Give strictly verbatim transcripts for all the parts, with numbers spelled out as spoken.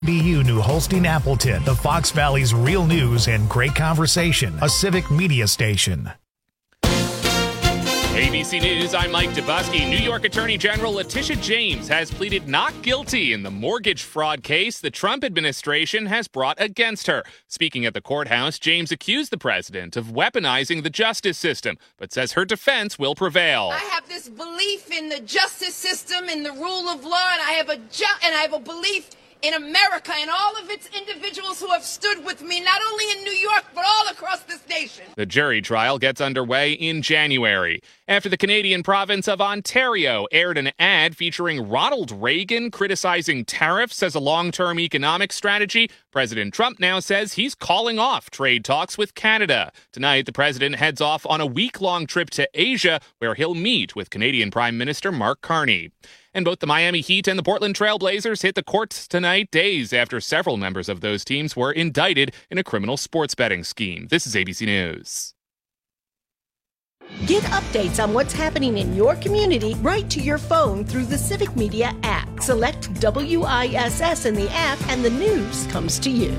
B U New Holstein Appleton, the Fox Valley's real news and great conversation, a civic media station. A B C News, I'm Mike Dubusky. New York Attorney General Letitia James has pleaded not guilty in the mortgage fraud case the Trump administration has brought against her. Speaking at the courthouse, James accused the president of weaponizing the justice system, but says her defense will prevail. I have this belief in the justice system, in the rule of law, and I have a ju- and I have a belief in America and all of its individuals who have stood with me, not only in New York, but all across this nation. The jury trial gets underway in January. After the Canadian province of Ontario aired an ad featuring Ronald Reagan criticizing tariffs as a long-term economic strategy, President Trump now says he's calling off trade talks with Canada. Tonight, the president heads off on a week-long trip to Asia, where he'll meet with Canadian Prime Minister Mark Carney. And both the Miami Heat and the Portland Trail Blazers hit the courts tonight, days after several members of those teams were indicted in a criminal sports betting scheme. This is A B C News. Get updates on what's happening in your community right to your phone through the Civic Media app. Select W I S S in the app and the news comes to you.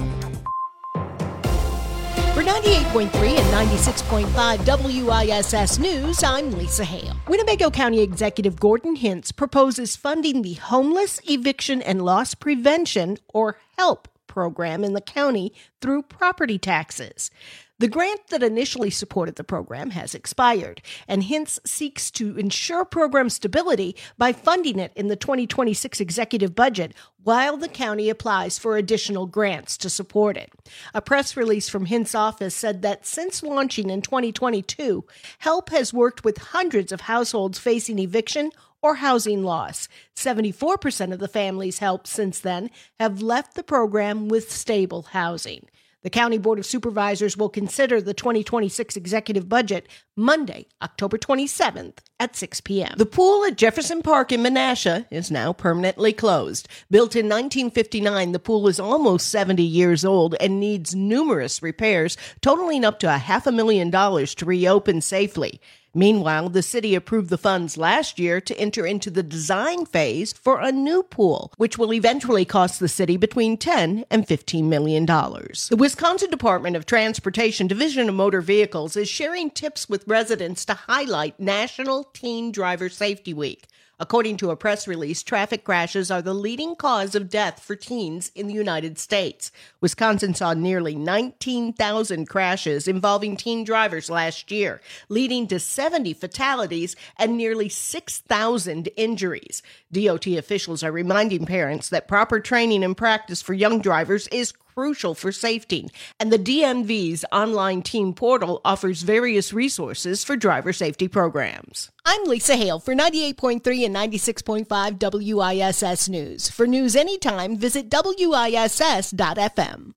For ninety-eight point three and ninety-six point five W I S S News, I'm Lisa Hale. Winnebago County Executive Gordon Hintz proposes funding the Homeless Eviction and Loss Prevention, or HELP, program in the county through property taxes. The grant that initially supported the program has expired, and Hintz seeks to ensure program stability by funding it in the twenty twenty-six executive budget while the county applies for additional grants to support it. A press release from Hintz' office said that since launching in twenty twenty-two, HELP has worked with hundreds of households facing eviction or housing loss. seventy-four percent of the families helped since then have left the program with stable housing. The County Board of Supervisors will consider the twenty twenty-six executive budget Monday, October twenty-seventh at six p.m. The pool at Jefferson Park in Menasha is now permanently closed. Built in nineteen fifty-nine, the pool is almost seventy years old and needs numerous repairs, totaling up to a half a million dollars to reopen safely. Meanwhile, the city approved the funds last year to enter into the design phase for a new pool, which will eventually cost the city between ten and fifteen million dollars. The Wisconsin Department of Transportation Division of Motor Vehicles is sharing tips with residents to highlight National Teen Driver Safety Week. According to a press release, traffic crashes are the leading cause of death for teens in the United States. Wisconsin saw nearly nineteen thousand crashes involving teen drivers last year, leading to seventy fatalities and nearly six thousand injuries. D O T officials are reminding parents that proper training and practice for young drivers is crucial for safety, and the D M V's online team portal offers various resources for driver safety programs. I'm Lisa Hale for ninety-eight point three and ninety-six point five W I S S News. For news anytime, visit W I S S dot F M.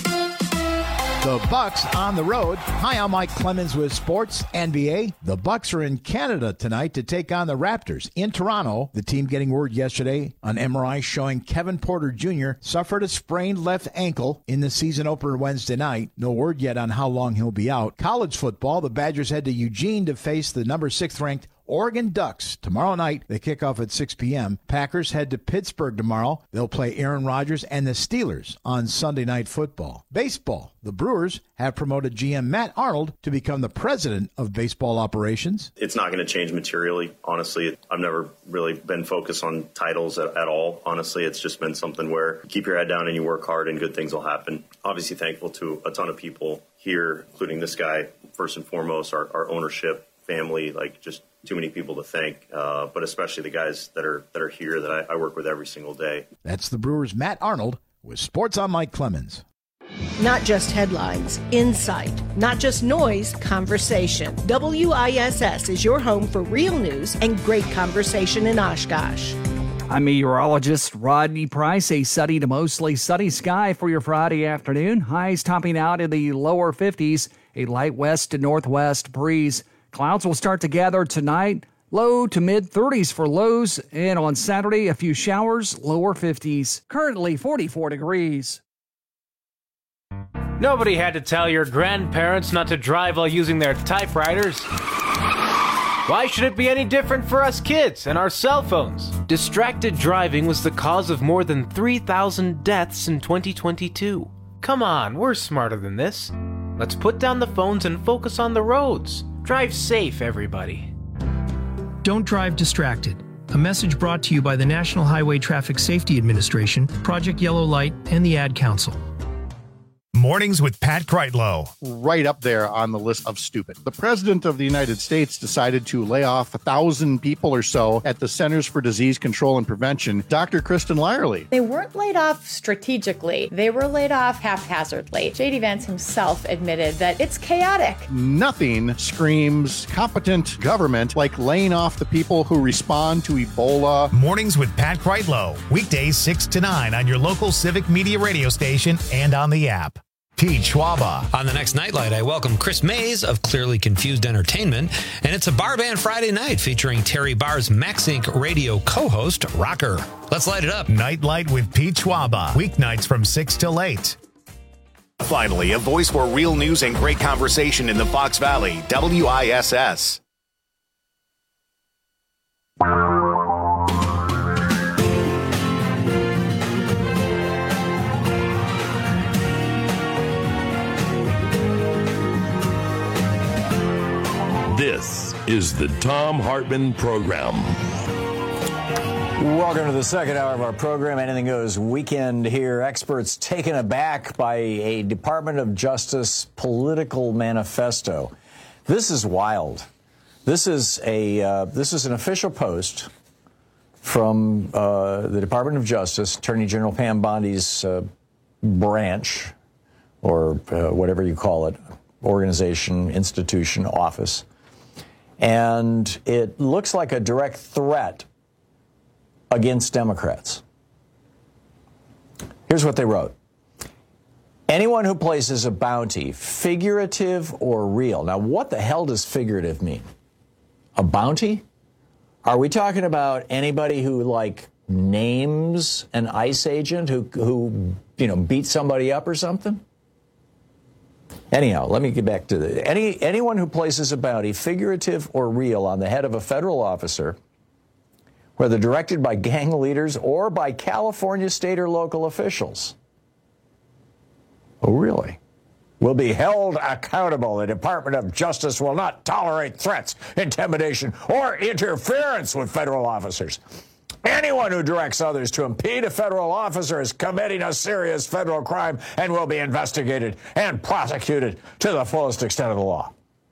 The Bucks on the road. Hi, I'm Mike Clemens with Sports N B A. The Bucks are in Canada tonight to take on the Raptors in Toronto. The team getting word yesterday on M R I showing Kevin Porter Junior suffered a sprained left ankle in the season opener Wednesday night. No word yet on how long he'll be out. College football, the Badgers head to Eugene to face the number six ranked Oregon Ducks tomorrow night. They kick off at six p.m. Packers head to Pittsburgh tomorrow. They'll play Aaron Rodgers and the Steelers on Sunday Night Football. Baseball. The Brewers have promoted G M Matt Arnold to become the president of baseball operations. It's not going to change materially. Honestly, I've never really been focused on titles at, at all. Honestly, it's just been something where you keep your head down and you work hard and good things will happen. Obviously thankful to a ton of people here, including this guy, first and foremost, our, our ownership, family, like just too many people to thank, uh, but especially the guys that are that are here that I, I work with every single day. That's the Brewers' Matt Arnold with Sports on Mike Clemens. Not just headlines, insight. Not just noise, conversation. W I S S is your home for real news and great conversation in Oshkosh. I'm meteorologist Rodney Price. A sunny to mostly sunny sky for your Friday afternoon. Highs topping out in the lower fifties. A light west to northwest breeze. Clouds will start to gather tonight. Low to mid thirties for lows. And on Saturday, a few showers, lower fifties. Currently forty-four degrees. Nobody had to tell your grandparents not to drive while using their typewriters. Why should it be any different for us kids and our cell phones? Distracted driving was the cause of more than three thousand deaths in twenty twenty-two. Come on, we're smarter than this. Let's put down the phones and focus on the roads. Drive safe, everybody. Don't drive distracted. A message brought to you by the National Highway Traffic Safety Administration, Project Yellow Light, and the Ad Council. Mornings with Pat Kreitlow. Right up there on the list of stupid. The President of the United States decided to lay off a thousand people or so at the Centers for Disease Control and Prevention. Doctor Kristen Lyerly. They weren't laid off strategically. They were laid off haphazardly. J D Vance himself admitted that it's chaotic. Nothing screams competent government like laying off the people who respond to Ebola. Mornings with Pat Kreitlow. Weekdays six to nine on your local Civic Media radio station and on the app. Pete Schwaba. On the next Nightlight, I welcome Chris Mays of Clearly Confused Entertainment, and it's a bar band Friday night featuring Terry Barr's MaxInc radio co-host, Rocker. Let's light it up. Nightlight with Pete Schwaba. Weeknights from six till eight. Finally, a voice for real news and great conversation in the Fox Valley, W I S S. This is the Thom Hartmann Program. Welcome to the second hour of our program. Anything Goes weekend here. Experts taken aback by a Department of Justice political manifesto. This is wild. This is a uh, this is an official post from uh, the Department of Justice, Attorney General Pam Bondi's uh, branch, or uh, whatever you call it, organization, institution, office. And it looks like a direct threat against Democrats. Here's what they wrote. Anyone who places a bounty, figurative or real. Now, what the hell does figurative mean? A bounty? Are we talking about anybody who, like, names an ICE agent who, who you know, beat somebody up or something? Anyhow, let me get back to the any anyone who places a bounty, figurative or real, on the head of a federal officer, whether directed by gang leaders or by California state or local officials. Oh, really? Will be held accountable. The Department of Justice will not tolerate threats, intimidation, or interference with federal officers. Anyone who directs others to impede a federal officer is committing a serious federal crime and will be investigated and prosecuted to the fullest extent of the law.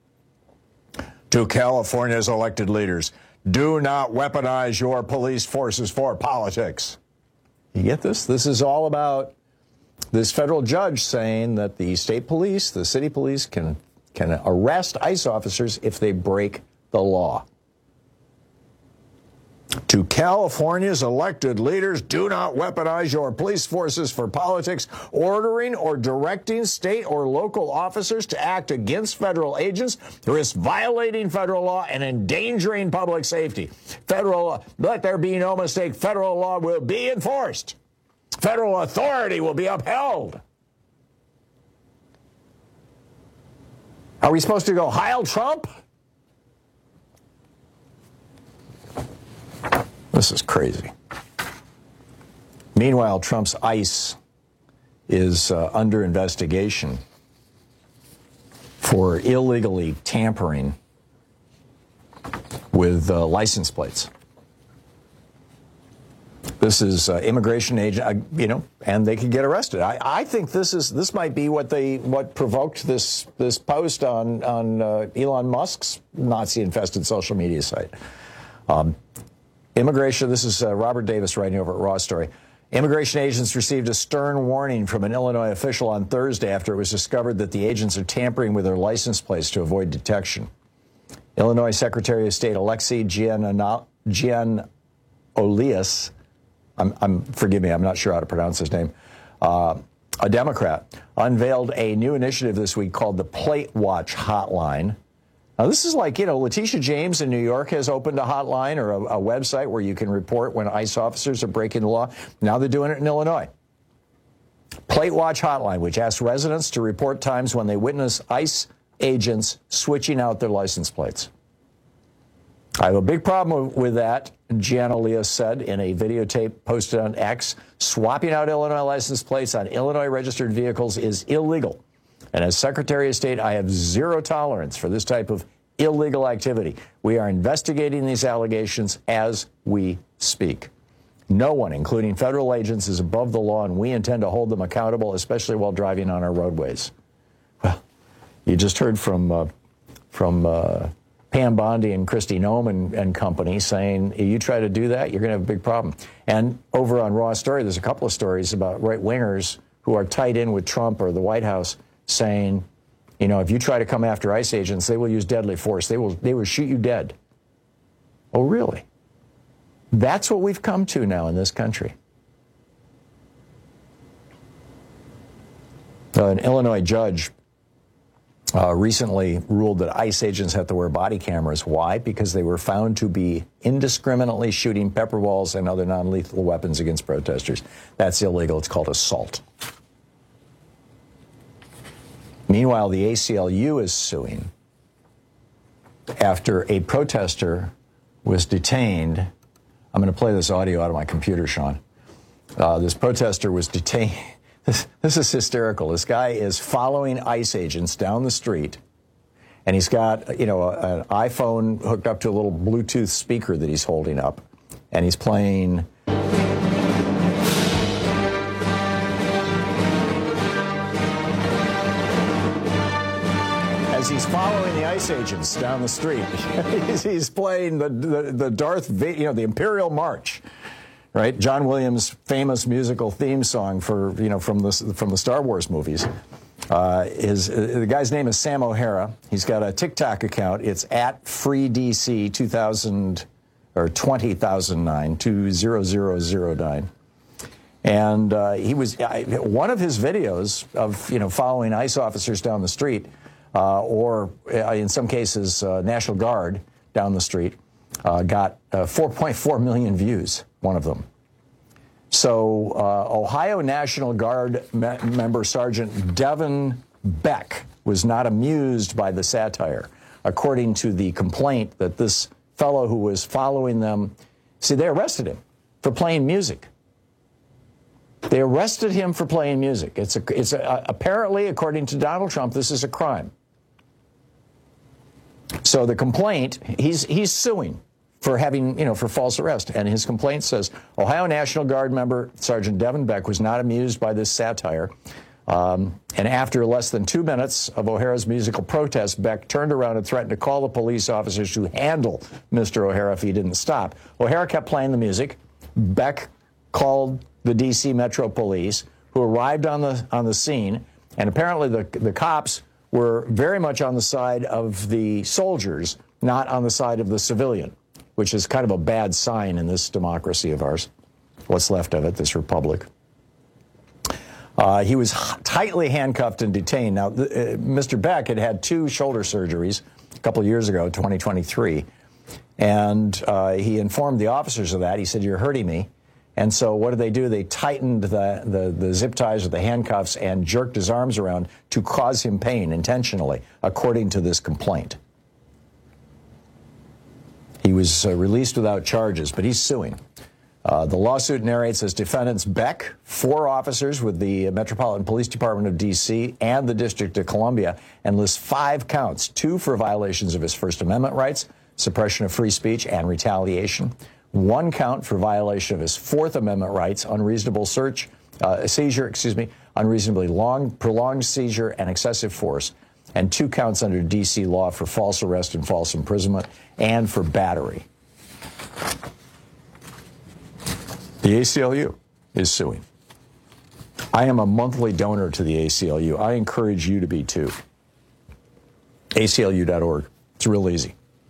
To California's elected leaders, do not weaponize your police forces for politics. You get this? This is all about this federal judge saying that the state police, the city police, can, can arrest ICE officers if they break the law. To California's elected leaders, do not weaponize your police forces for politics, ordering or directing state or local officers to act against federal agents, risk violating federal law and endangering public safety. Federal, let there be no mistake, federal law will be enforced. Federal authority will be upheld. Are we supposed to go Heil Trump? This is crazy. Meanwhile, Trump's ICE is uh, under investigation for illegally tampering with uh, license plates. This is uh, immigration agent, uh, you know, and they could get arrested. I, I think this is this might be what they what provoked this this post on on uh, Elon Musk's Nazi-infested social media site. Um, Immigration, this is uh, Robert Davis writing over at Raw Story. Immigration agents received a stern warning from an Illinois official on Thursday after it was discovered that the agents are tampering with their license plates to avoid detection. Illinois Secretary of State Alexei Giannoulias, I'm, I'm, forgive me, I'm not sure how to pronounce his name, uh, a Democrat, unveiled a new initiative this week called the Plate Watch Hotline. Now, this is like, you know, Letitia James in New York has opened a hotline or a, a website where you can report when ICE officers are breaking the law. Now they're doing it in Illinois. Plate Watch Hotline, which asks residents to report times when they witness ICE agents switching out their license plates. I have a big problem with that, Gianna Leah said in a videotape posted on X. Swapping out Illinois license plates on Illinois registered vehicles is illegal. And as Secretary of State, I have zero tolerance for this type of illegal activity. We are investigating these allegations as we speak. No one, including federal agents, is above the law, and we intend to hold them accountable, especially while driving on our roadways. Well, you just heard from uh, from uh, Pam Bondi and Kristi Noem and, and company saying, you try to do that, you're going to have a big problem. And over on Raw Story, there's a couple of stories about right-wingers who are tied in with Trump or the White House saying, you know, if you try to come after ICE agents, they will use deadly force. They will, they will shoot you dead. Oh, really? That's what we've come to now in this country. Uh, an Illinois judge uh, recently ruled that ICE agents have to wear body cameras. Why? Because they were found to be indiscriminately shooting pepper balls and other non-lethal weapons against protesters. That's illegal. It's called assault. Meanwhile, the A C L U is suing after a protester was detained. I'm going to play this audio out of my computer, Sean. Uh, this protester was detained. This, this is hysterical. This guy is following ICE agents down the street, and he's got, you know, a, an iPhone hooked up to a little Bluetooth speaker that he's holding up, and he's playing. As he's following the ICE agents down the street, he's, he's playing the, the the Darth Vader, you know, the Imperial March. Right, John Williams' famous musical theme song for you know from the from the Star Wars movies. Uh, is uh, the guy's name is Sam O'Hara. He's got a TikTok account. It's at Free D C two thousand or twenty thousand nine two zero zero zero nine, and uh, he was uh, one of his videos of you know following ICE officers down the street, uh, or uh, in some cases uh, National Guard down the street, uh, got uh, four point four million views. One of them. So uh, Ohio National Guard me- member Sergeant Devin Beck was not amused by the satire, according to the complaint that this fellow who was following them, see, they arrested him for playing music. They arrested him for playing music. It's a, it's a, apparently, according to Donald Trump, this is a crime. So the complaint, he's he's suing for having, you know, for false arrest. And his complaint says, Ohio National Guard member Sergeant Devin Beck was not amused by this satire. Um, and after less than two minutes of O'Hara's musical protest, Beck turned around and threatened to call the police officers to handle Mister O'Hara if he didn't stop. O'Hara kept playing the music. Beck called the D C Metro Police, who arrived on the on the scene. And apparently the, the cops were very much on the side of the soldiers, not on the side of the civilian, which is kind of a bad sign in this democracy of ours, what's left of it, this republic. Uh, he was tightly handcuffed and detained. Now, the, uh, Mister Beck had had two shoulder surgeries a couple of years ago, twenty twenty-three, and uh, he informed the officers of that. He said, "You're hurting me." And so what did they do? They tightened the, the, the zip ties or the handcuffs and jerked his arms around to cause him pain intentionally, according to this complaint. He was uh, released without charges, but he's suing. Uh, the lawsuit narrates as defendants Beck, four officers with the Metropolitan Police Department of D C and the District of Columbia, and lists five counts, two for violations of his First Amendment rights, suppression of free speech, and retaliation. One count for violation of his Fourth Amendment rights, unreasonable search, uh, seizure, excuse me, unreasonably long, prolonged seizure, and excessive force. And two counts under D C law for false arrest and false imprisonment, and for battery. The A C L U is suing. I am a monthly donor to the A C L U. I encourage you to be too. A C L U dot org. It's real easy.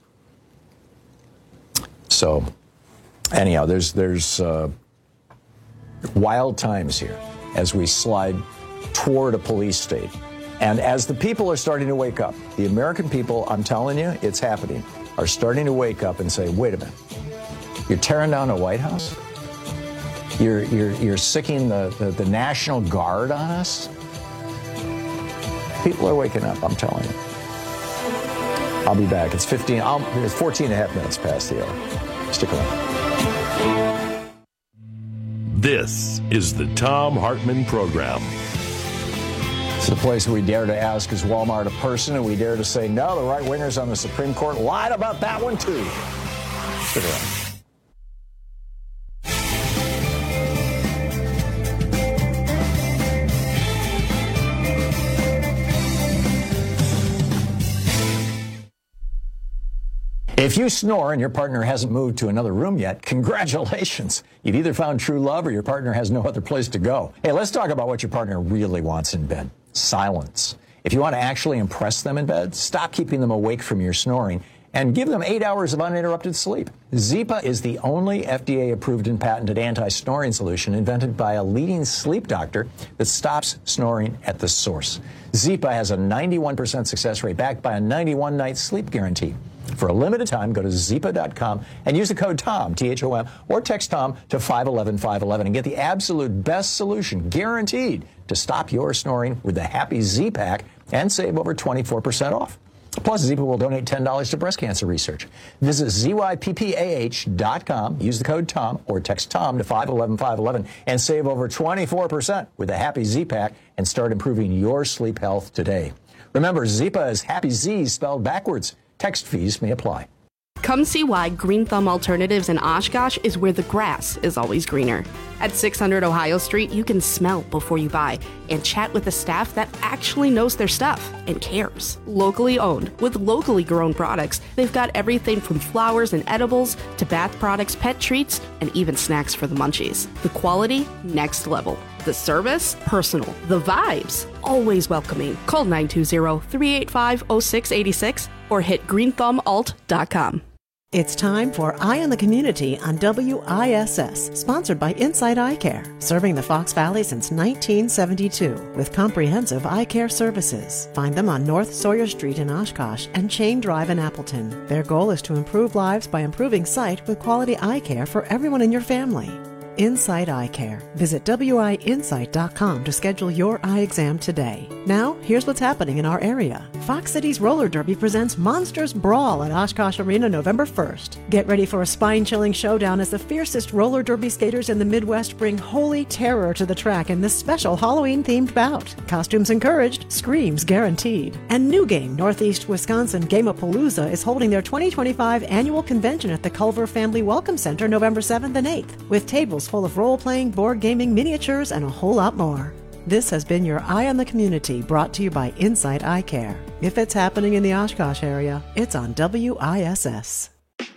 So, anyhow, there's there's uh, wild times here as we slide toward a police state. And as the people are starting to wake up, the American people, I'm telling you, it's happening, are starting to wake up and say, wait a minute, you're tearing down the White House? You're, you're, you're sicking the, the, the National Guard on us? People are waking up, I'm telling you. I'll be back. It's fifteen. I'll, it's fourteen and a half minutes past the hour. Stick around. This is the Thom Hartmann Program. It's the place we dare to ask, is Walmart a person? And we dare to say, no, the right-wingers on the Supreme Court lied about that one, too. Stick around. If you snore and your partner hasn't moved to another room yet, congratulations. You've either found true love or your partner has no other place to go. Hey, let's talk about what your partner really wants in bed. Silence. If you want to actually impress them in bed, stop keeping them awake from your snoring and give them eight hours of uninterrupted sleep. Zipa is the only F D A-approved and patented anti-snoring solution invented by a leading sleep doctor that stops snoring at the source. Zipa has a ninety-one percent success rate backed by a ninety-one night sleep guarantee. For a limited time, go to zipa dot com and use the code TOM, T H O M, or text TOM to five one one, five one one and get the absolute best solution, guaranteed, to stop your snoring with the Happy Z-Pack and save over twenty-four percent off. Plus, Zipa will donate ten dollars to breast cancer research. Visit Z Y P P A H dot com, use the code TOM, or text TOM to five one one, five one one and save over twenty-four percent with the Happy Z-Pack and start improving your sleep health today. Remember, Zipa is Happy Z spelled backwards. Text fees may apply. Come see why Green Thumb Alternatives in Oshkosh is where the grass is always greener. At six hundred Ohio Street, you can smell before you buy and chat with a staff that actually knows their stuff and cares. Locally owned, with locally grown products, they've got everything from flowers and edibles to bath products, pet treats, and even snacks for the munchies. The quality, next level. The service, personal. The vibes, always welcoming. Call nine two zero, three eight five, zero six eight six or hit green thumb alt dot com. It's time for Eye on the Community on W I S S, sponsored by Insight Eye Care, serving the Fox Valley since nineteen seventy-two with comprehensive eye care services. Find them on North Sawyer Street in Oshkosh and Chain Drive in Appleton. Their goal is to improve lives by improving sight with quality eye care for everyone in your family. Insight Eye Care. Visit W I insight dot com to schedule your eye exam today. Now, here's what's happening in our area. Fox Cities Roller Derby presents Monsters Brawl at Oshkosh Arena November first. Get ready for a spine-chilling showdown as the fiercest roller derby skaters in the Midwest bring holy terror to the track in this special Halloween-themed bout. Costumes encouraged, screams guaranteed. And New Game, Northeast Wisconsin Gameapalooza is holding their twenty twenty-five annual convention at the Culver Family Welcome Center November seventh and eighth, with tables full of role-playing, board gaming, miniatures, and a whole lot more. This has been your Eye on the Community, brought to you by Insight Eye Care. If it's happening in the Oshkosh area, it's on W I S S.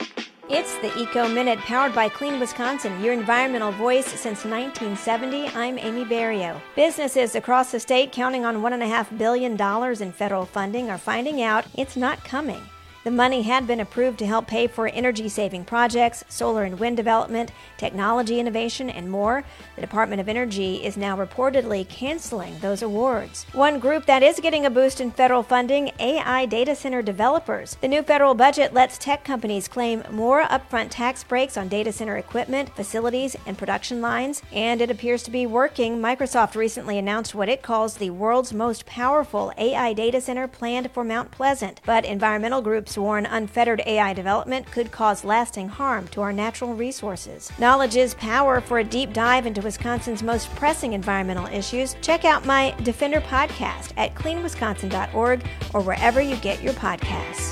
It's the Eco Minute, powered by Clean Wisconsin, your environmental voice since nineteen seventy. I'm Amy Barrio. Businesses across the state counting on one point five billion dollars in federal funding are finding out it's not coming. The money had been approved to help pay for energy-saving projects, solar and wind development, technology innovation, and more. The Department of Energy is now reportedly canceling those awards. One group that is getting a boost in federal funding, A I data center developers. The new federal budget lets tech companies claim more upfront tax breaks on data center equipment, facilities, and production lines, and it appears to be working. Microsoft recently announced what it calls the world's most powerful A I data center planned for Mount Pleasant, but environmental groups warn unfettered A I development could cause lasting harm to our natural resources. Knowledge is power. For a deep dive into Wisconsin's most pressing environmental issues, check out my Defender podcast at clean wisconsin dot org or wherever you get your podcasts.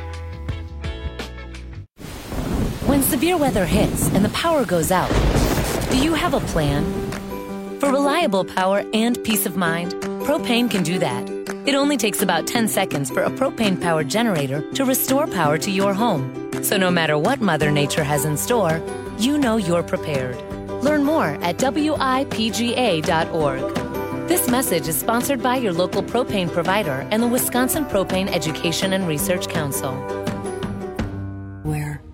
When severe weather hits and the power goes out, do you have a plan? For reliable power and peace of mind, Propane can do that. It only takes about ten seconds for a propane-powered generator to restore power to your home. So no matter what Mother Nature has in store, you know you're prepared. Learn more at W I P G A dot org. This message is sponsored by your local propane provider and the Wisconsin Propane Education and Research Council. Where?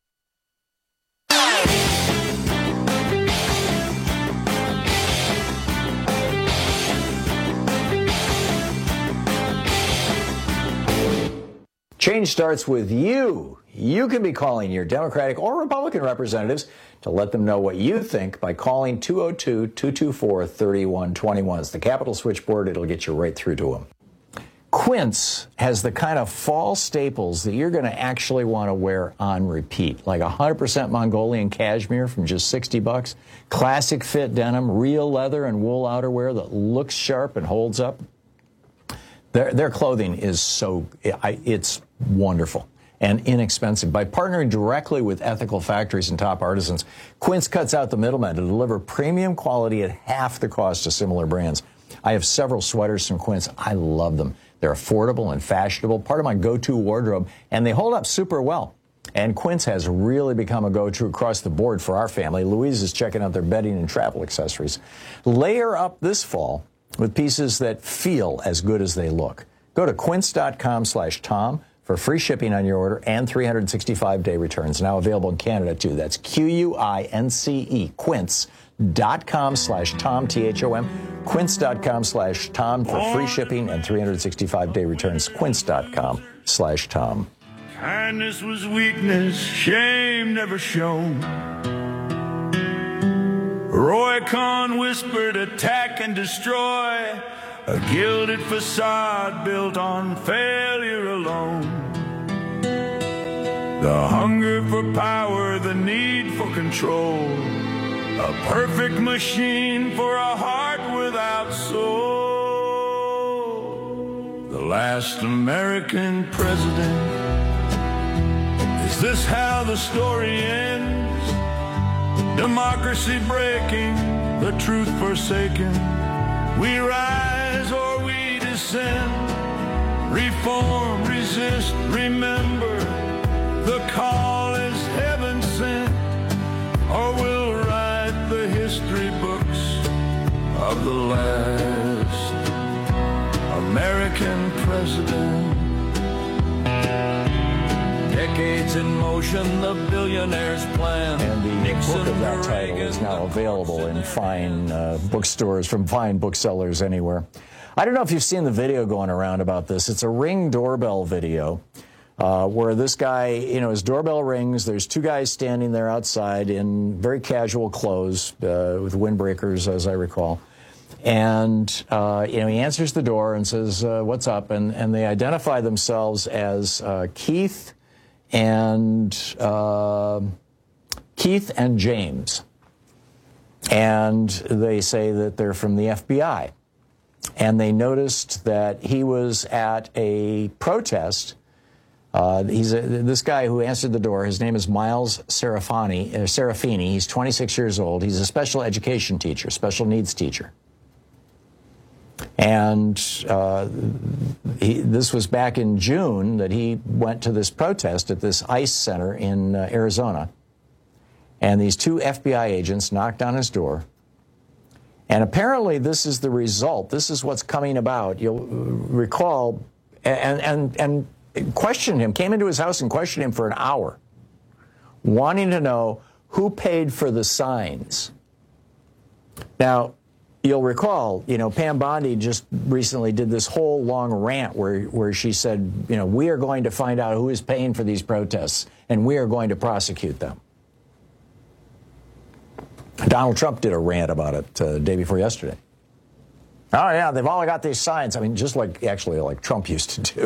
Change starts with you. You can be calling your Democratic or Republican representatives to let them know what you think by calling two oh two, two two four, three one two one. It's the Capitol switchboard. It'll get you right through to them. Quince has the kind of fall staples that you're going to actually want to wear on repeat, like one hundred percent Mongolian cashmere from just sixty bucks, classic fit denim, real leather and wool outerwear that looks sharp and holds up. Their, their clothing is so, it's wonderful and inexpensive. By partnering directly with ethical factories and top artisans, Quince cuts out the middleman to deliver premium quality at half the cost of similar brands. I have several sweaters from Quince. I love them. They're affordable and fashionable, part of my go-to wardrobe, and they hold up super well. And Quince has really become a go-to across the board for our family. Louise is checking out their bedding and travel accessories. Layer up this fall with pieces that feel as good as they look. Go to quince.com slash Tom for free shipping on your order and three hundred sixty-five day returns. Now available in Canada, too. That's Q U I N C E, quince.com slash Tom, T H O M. Quince.com slash Tom for free shipping and three hundred sixty-five day returns. Quince.com slash Tom. Kindness was weakness, shame never shown. Roy Cohn whispered, attack and destroy. A gilded facade built on failure alone. The hunger for power, the need for control. A perfect machine for a heart without soul. The last American president. Is this how the story ends? Democracy breaking, the truth forsaken. We rise or we descend. Reform, resist, remember. The call is heaven sent. Or we'll write the history books of the last American president. Decades in motion, the billionaire's plan. And the Nixon book of that title is now available in fine uh, bookstores from fine booksellers anywhere. I don't know if you've seen the video going around about this. It's a Ring doorbell video uh, where this guy, you know, his doorbell rings. There's two guys standing there outside in very casual clothes uh, with windbreakers, as I recall. And, uh, you know, he answers the door and says, uh, what's up? And, and they identify themselves as uh, Keith and uh, Keith and James. And they say that they're from the F B I. And they noticed that he was at a protest. Uh, he's a, this guy who answered the door. His name is Miles Serafini. Uh, Serafini. He's twenty-six years old. He's a special education teacher, special needs teacher. And uh, he, this was back in June that he went to this protest at this ICE center in uh, Arizona. And these two F B I agents knocked on his door. And apparently this is the result. This is what's coming about. You'll recall, and, and, and questioned him, came into his house and questioned him for an hour, wanting to know who paid for the signs. Now, you'll recall, you know, Pam Bondi just recently did this whole long rant where, where she said, you know, we are going to find out who is paying for these protests, and we are going to prosecute them. Donald Trump did a rant about it uh, the day before yesterday. Oh, yeah, they've all got these signs. I mean, just like, actually, like Trump used to do.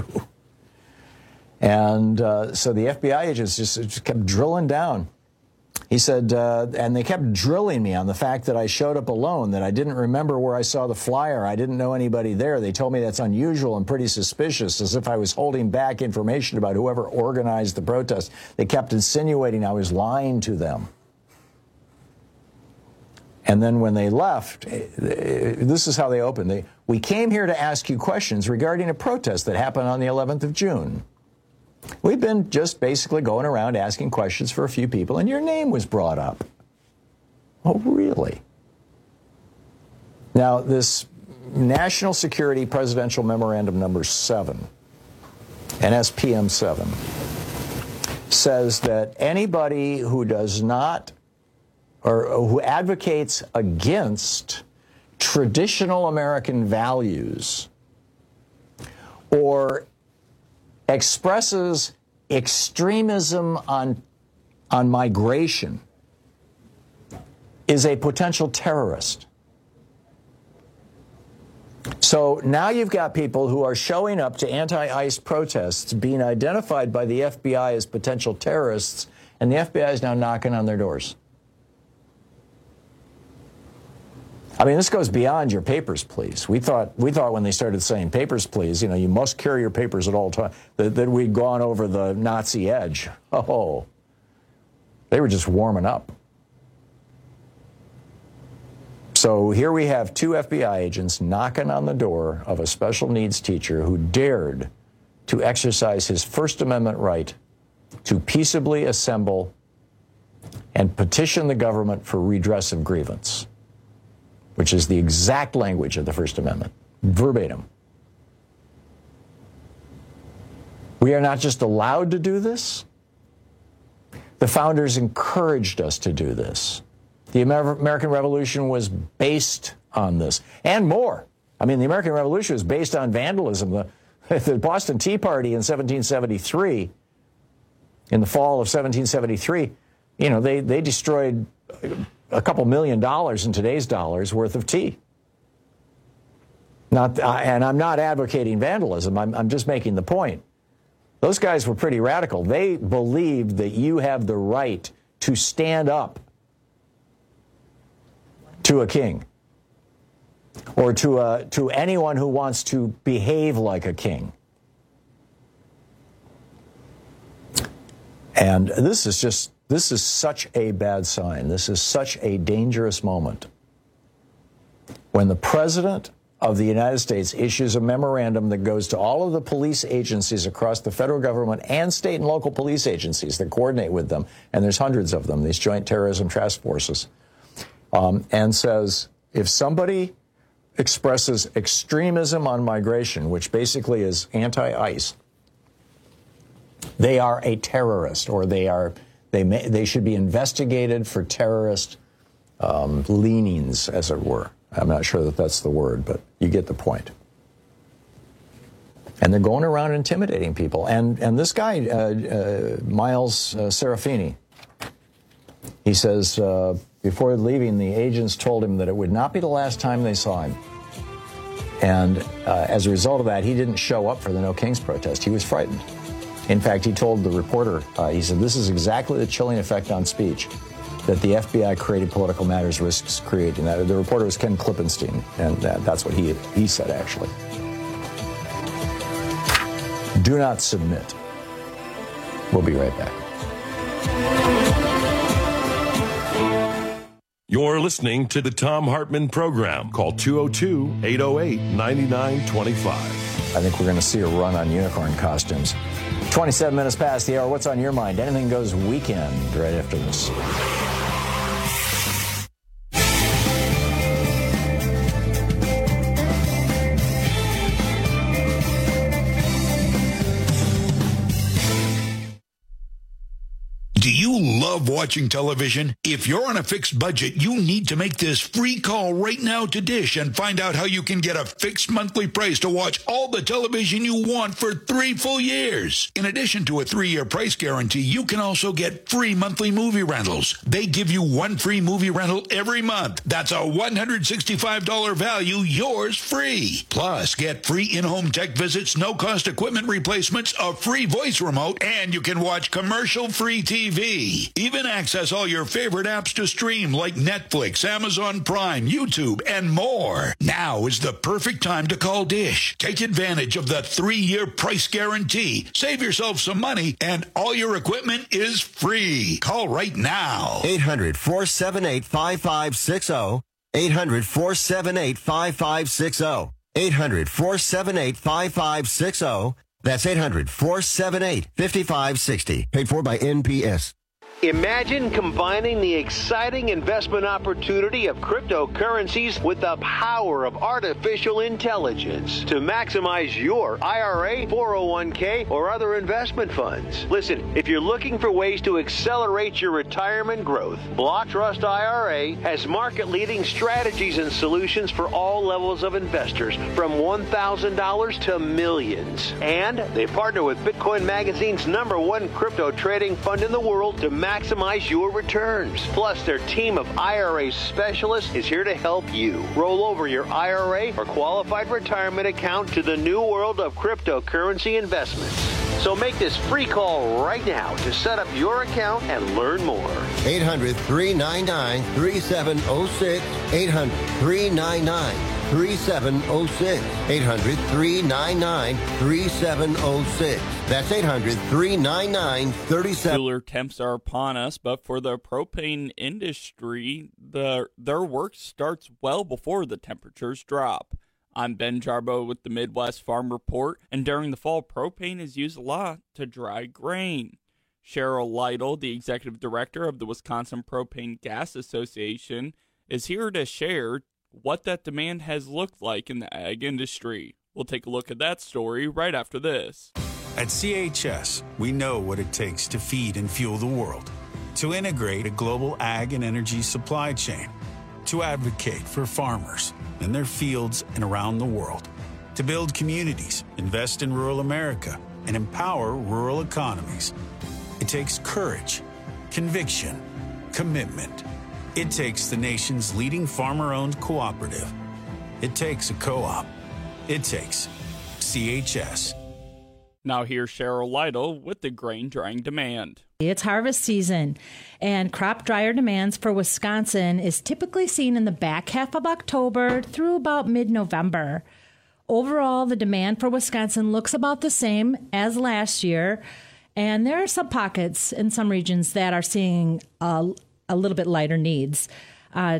And uh, so the F B I agents just, just kept drilling down. He said, uh, and they kept drilling me on the fact that I showed up alone, that I didn't remember where I saw the flyer. I didn't know anybody there. They told me that's unusual and pretty suspicious, as if I was holding back information about whoever organized the protest. They kept insinuating I was lying to them. And then when they left, this is how they opened. They, we came here to ask you questions regarding a protest that happened on the eleventh of June. We've been just basically going around asking questions for a few people, and your name was brought up. Oh, really? Now, this National Security Presidential Memorandum number seven, N S P M seven, says that anybody who does not or who advocates against traditional American values or expresses extremism on, on migration is a potential terrorist. So now you've got people who are showing up to anti-ICE protests, being identified by the F B I as potential terrorists, and the F B I is now knocking on their doors. I mean, this goes beyond your papers, please. We thought we thought when they started saying papers, please, you know, you must carry your papers at all times, that, that we'd gone over the Nazi edge. Oh, they were just warming up. So here we have two F B I agents knocking on the door of a special needs teacher who dared to exercise his First Amendment right to peaceably assemble and petition the government for redress of grievance, which is the exact language of the First Amendment, verbatim. We are not just allowed to do this. The founders encouraged us to do this. The Amer- American Revolution was based on this, and more. I mean, the American Revolution was based on vandalism. The, the Boston Tea Party in seventeen seventy-three, in the fall of seventeen seventy-three, you know, they, they destroyed a couple million dollars in today's dollars worth of tea. Not, uh, and I'm not advocating vandalism. I'm, I'm just making the point. Those guys were pretty radical. They believed that you have the right to stand up to a king or to a, to anyone who wants to behave like a king. And this is just, this is such a bad sign. This is such a dangerous moment when the President of the United States issues a memorandum that goes to all of the police agencies across the federal government and state and local police agencies that coordinate with them, and there's hundreds of them, these joint terrorism task forces, um, and says, if somebody expresses extremism on migration, which basically is anti-ICE, they are a terrorist, or they are they may, they should be investigated for terrorist um, leanings, as it were. I'm not sure that that's the word, but you get the point. And they're going around intimidating people. And and this guy, uh, uh, Miles uh, Serafini, he says uh, before leaving, the agents told him that it would not be the last time they saw him. And uh, as a result of that, he didn't show up for the No Kings protest. He was frightened. In fact, he told the reporter, uh, he said, this is exactly the chilling effect on speech that the F B I created political matters risks creating. That the reporter was Ken Klippenstein, and that, that's what he he said, actually. Do not submit. We'll be right back. You're listening to the Thom Hartmann Program. Call two oh two, eight oh eight, nine nine two five. I think we're going to see a run on unicorn costumes. twenty-seven minutes past the hour. What's on your mind? Anything Goes weekend right after this. Do you love watching television? If you're on a fixed budget, you need to make this free call right now to Dish and find out how you can get a fixed monthly price to watch all the television you want for three full years. In addition to a three-year price guarantee, you can also get free monthly movie rentals. They give you one free movie rental every month. That's a one hundred sixty-five dollars value, yours free. Plus, get free in-home tech visits, no-cost equipment replacements, a free voice remote, and you can watch commercial-free T V. Even access all your favorite apps to stream like Netflix, Amazon Prime, YouTube, and more. Now is the perfect time to call Dish. Take advantage of the three-year price guarantee. Save yourself some money, and all your equipment is free. Call right now. eight hundred, four seven eight, five five six zero. eight hundred, four seven eight, five five six zero. eight hundred, four seven eight, five five six zero. That's eight hundred, four seven eight, five five six zero. Paid for by N P S. Imagine combining the exciting investment opportunity of cryptocurrencies with the power of artificial intelligence to maximize your I R A, four oh one k, or other investment funds. Listen, if you're looking for ways to accelerate your retirement growth, Block Trust I R A has market-leading strategies and solutions for all levels of investors, from one thousand dollars to millions. And they partner with Bitcoin Magazine's number one crypto trading fund in the world to maximize your returns. Plus, their team of I R A specialists is here to help you roll over your I R A or qualified retirement account to the new world of cryptocurrency investments. So make this free call right now to set up your account and learn more. eight hundred, three nine nine, three seven zero six. eight hundred, three nine nine, three seven zero six. eight hundred, three nine nine, three seven zero six. That's eight hundred, three nine nine, three seven. Cooler temps are upon us, but for the propane industry, the their work starts well before the temperatures drop. I'm Ben Jarbo with the Midwest Farm Report, and during the fall, propane is used a lot to dry grain. Cheryl Lytle, the executive director of the Wisconsin Propane Gas Association, is here to share what that demand has looked like in the ag industry. We'll take a look at that story right after this. At C H S, we know what it takes to feed and fuel the world, to integrate a global ag and energy supply chain, to advocate for farmers in their fields and around the world, to build communities, invest in rural America, and empower rural economies. It takes courage, conviction, commitment. It takes the nation's leading farmer-owned cooperative. It takes a co-op. It takes C H S. Now here's Cheryl Lytle with the grain drying demand. It's harvest season, and crop dryer demands for Wisconsin is typically seen in the back half of October through about mid-November. Overall, the demand for Wisconsin looks about the same as last year, and there are some pockets in some regions that are seeing a, a little bit lighter needs. Uh,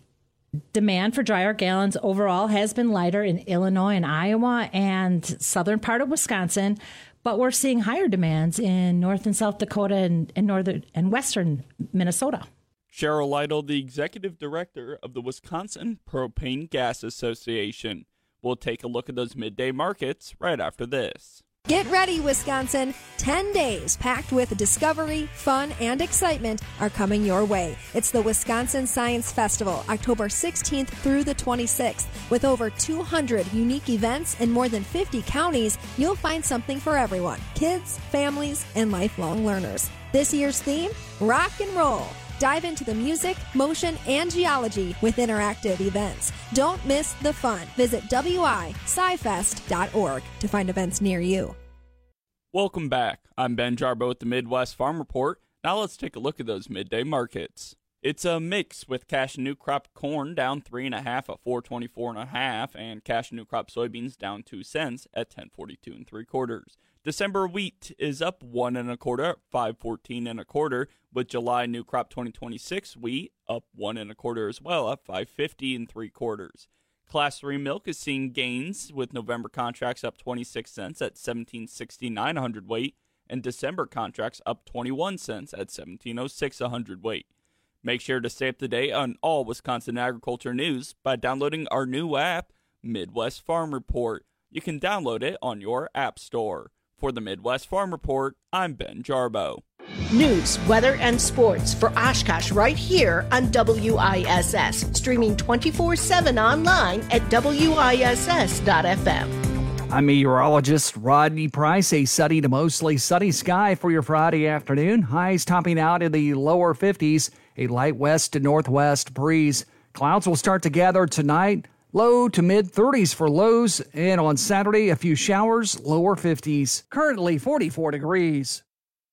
Demand for dryer gallons overall has been lighter in Illinois and Iowa and southern part of Wisconsin, but we're seeing higher demands in North and South Dakota and, and northern and western Minnesota. Cheryl Lytle, the executive director of the Wisconsin Propane Gas Association. We'll take a look at those midday markets right after this. Get ready, Wisconsin. Ten days packed with discovery, fun, and excitement are coming your way. It's the Wisconsin Science Festival, October sixteenth through the twenty-sixth. With over two hundred unique events in more than fifty counties, you'll find something for everyone. Kids, families, and lifelong learners. This year's theme, rock and roll. Dive into the music, motion, and geology with interactive events. Don't miss the fun. Visit W I sci fest dot org to find events near you. Welcome back. I'm Ben Jarbo with the Midwest Farm Report. Now let's take a look at those midday markets. It's a mix with cash and new crop corn down three and a half at four twenty-four and a half, and cash and new crop soybeans down two cents at ten forty-two and three quarters. December wheat is up one and a quarter at five fourteen and a quarter, with July new crop twenty twenty-six wheat up one and a quarter as well at five fifty and three quarters. Class three milk is seeing gains with November contracts up twenty-six cents at seventeen sixty-nine a hundredweight, and December contracts up twenty-one cents at seventeen oh six a hundredweight. Make sure to stay up to date on all Wisconsin agriculture news by downloading our new app, Midwest Farm Report. You can download it on your app store. For the Midwest Farm Report, I'm Ben Jarbo. News, weather, and sports for Oshkosh right here on W I S S. Streaming twenty-four seven online at W I S S dot F M. I'm meteorologist Rodney Price. A sunny to mostly sunny sky for your Friday afternoon. Highs topping out in the lower fifties. A light west to northwest breeze. Clouds will start to gather tonight. Low to mid thirties for lows. And on Saturday, a few showers, lower fifties. Currently forty-four degrees.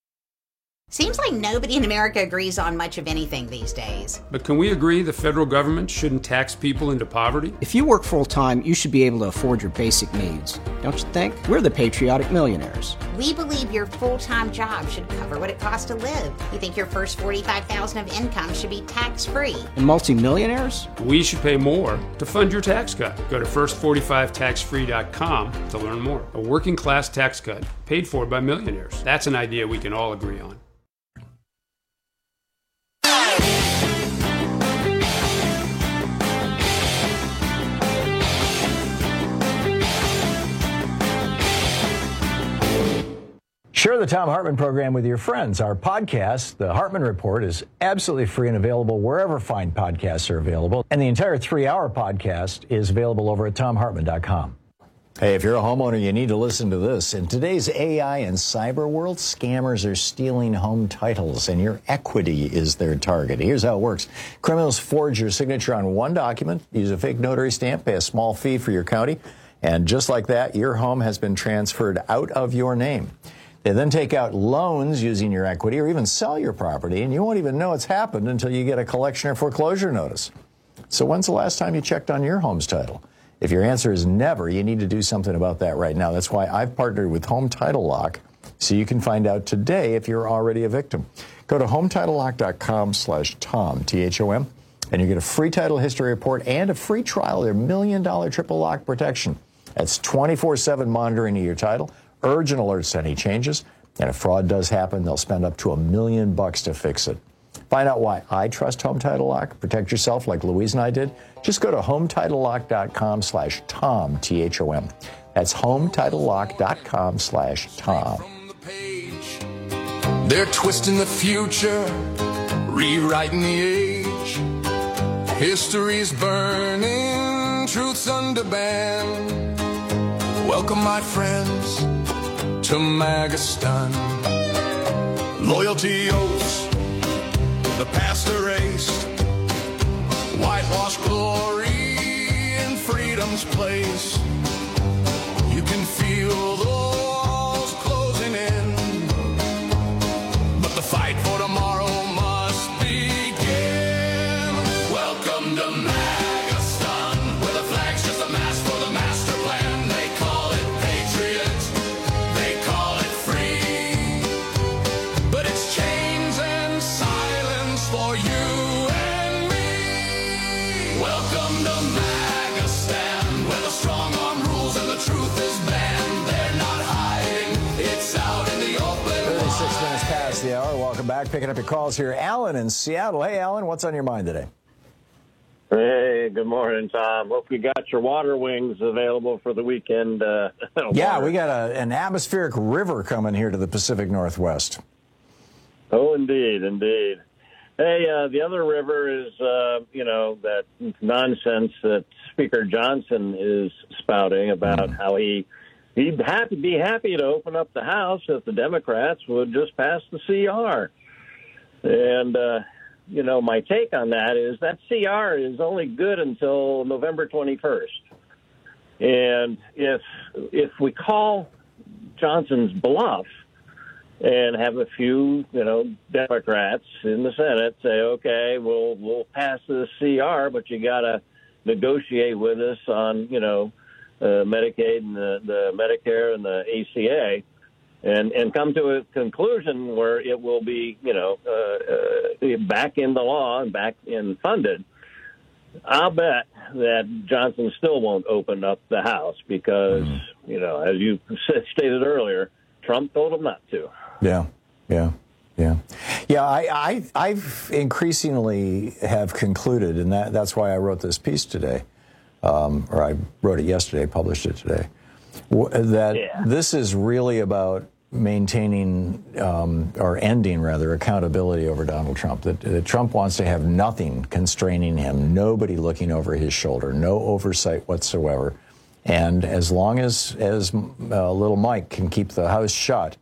Seems like nobody in America agrees on much of anything these days. But can we agree the federal government shouldn't tax people into poverty? If you work full-time, you should be able to afford your basic needs. Don't you think? We're the patriotic millionaires. We believe your full-time job should cover what it costs to live. You think your first forty-five thousand dollars of income should be tax-free. And multimillionaires? We should pay more to fund your tax cut. Go to first forty-five tax free dot com to learn more. A working-class tax cut paid for by millionaires. That's an idea we can all agree on. Share the Thom Hartmann program with your friends. Our podcast, The Hartmann Report, is absolutely free and available wherever fine podcasts are available. And the entire three-hour podcast is available over at thom hartmann dot com. Hey, if you're a homeowner, you need to listen to this. In today's A I and cyber world, scammers are stealing home titles, and your equity is their target. Here's how it works. Criminals forge your signature on one document, use a fake notary stamp, pay a small fee for your county, and just like that, your home has been transferred out of your name. They then take out loans using your equity or even sell your property, and you won't even know it's happened until you get a collection or foreclosure notice. So when's the last time you checked on your home's title? If your answer is never, you need to do something about that right now. That's why I've partnered with Home Title Lock, so you can find out today if you're already a victim. Go to home title lock dot com slash Tom, T H O M, and you get a free title history report and a free trial of their million dollar triple lock protection. That's twenty-four seven monitoring of your title, urgent alerts to any changes, and if fraud does happen, they'll spend up to a million bucks to fix it. Find out why I trust Home Title Lock. Protect yourself like Louise and I did. Just go to home title lock dot com slash Tom, T H O M. That's home title lock dot com slash Tom. They're twisting the future, rewriting the age. History's burning, truth's under ban. Welcome, my friends, to Magistan. Loyalty oaths, the past erased, whitewashed glory in freedom's place. You can feel the walls closing in, but the fight for tomorrow must begin. Welcome to Magistan, where the flag's just a mask for the master plan. They call it patriot, they call it free, but it's chains and silence for you and me. Welcome to Magistan, where the strong arm rules and the truth is banned. They're not hiding, it's out in the open. thirty-six minutes past the hour. Welcome back. Picking up your calls here. Alan in Seattle. Hey, Alan, what's on your mind today? Hey, good morning, Tom. Hope you got your water wings available for the weekend. Uh, Yeah, we got a, an atmospheric river coming here to the Pacific Northwest. Oh, indeed, indeed. Hey, uh, the other river is, uh, you know, that nonsense that Speaker Johnson is spouting about mm. how he he'd happy, be happy to open up the House if the Democrats would just pass the C R. And, uh, you know, my take on that is that C R is only good until November twenty-first. And if if we call Johnson's bluff and have a few, you know, Democrats in the Senate say, okay, we'll we'll pass this C R, but you got to negotiate with us on, you know, uh, Medicaid and the, the Medicare and the A C A, and and come to a conclusion where it will be, you know, uh, uh, back in the law and back in funded. I'll bet that Johnson still won't open up the House because, mm-hmm. you know, as you stated earlier, Trump told him not to. Yeah, yeah, yeah. Yeah, I, I, I've increasingly have concluded, and that, that's why I wrote this piece today, um, or I wrote it yesterday, published it today, that yeah. this is really about maintaining, um, or ending, rather, accountability over Donald Trump. That, that Trump wants to have nothing constraining him, nobody looking over his shoulder, no oversight whatsoever. And as long as, as uh, little Mike can keep the House shut,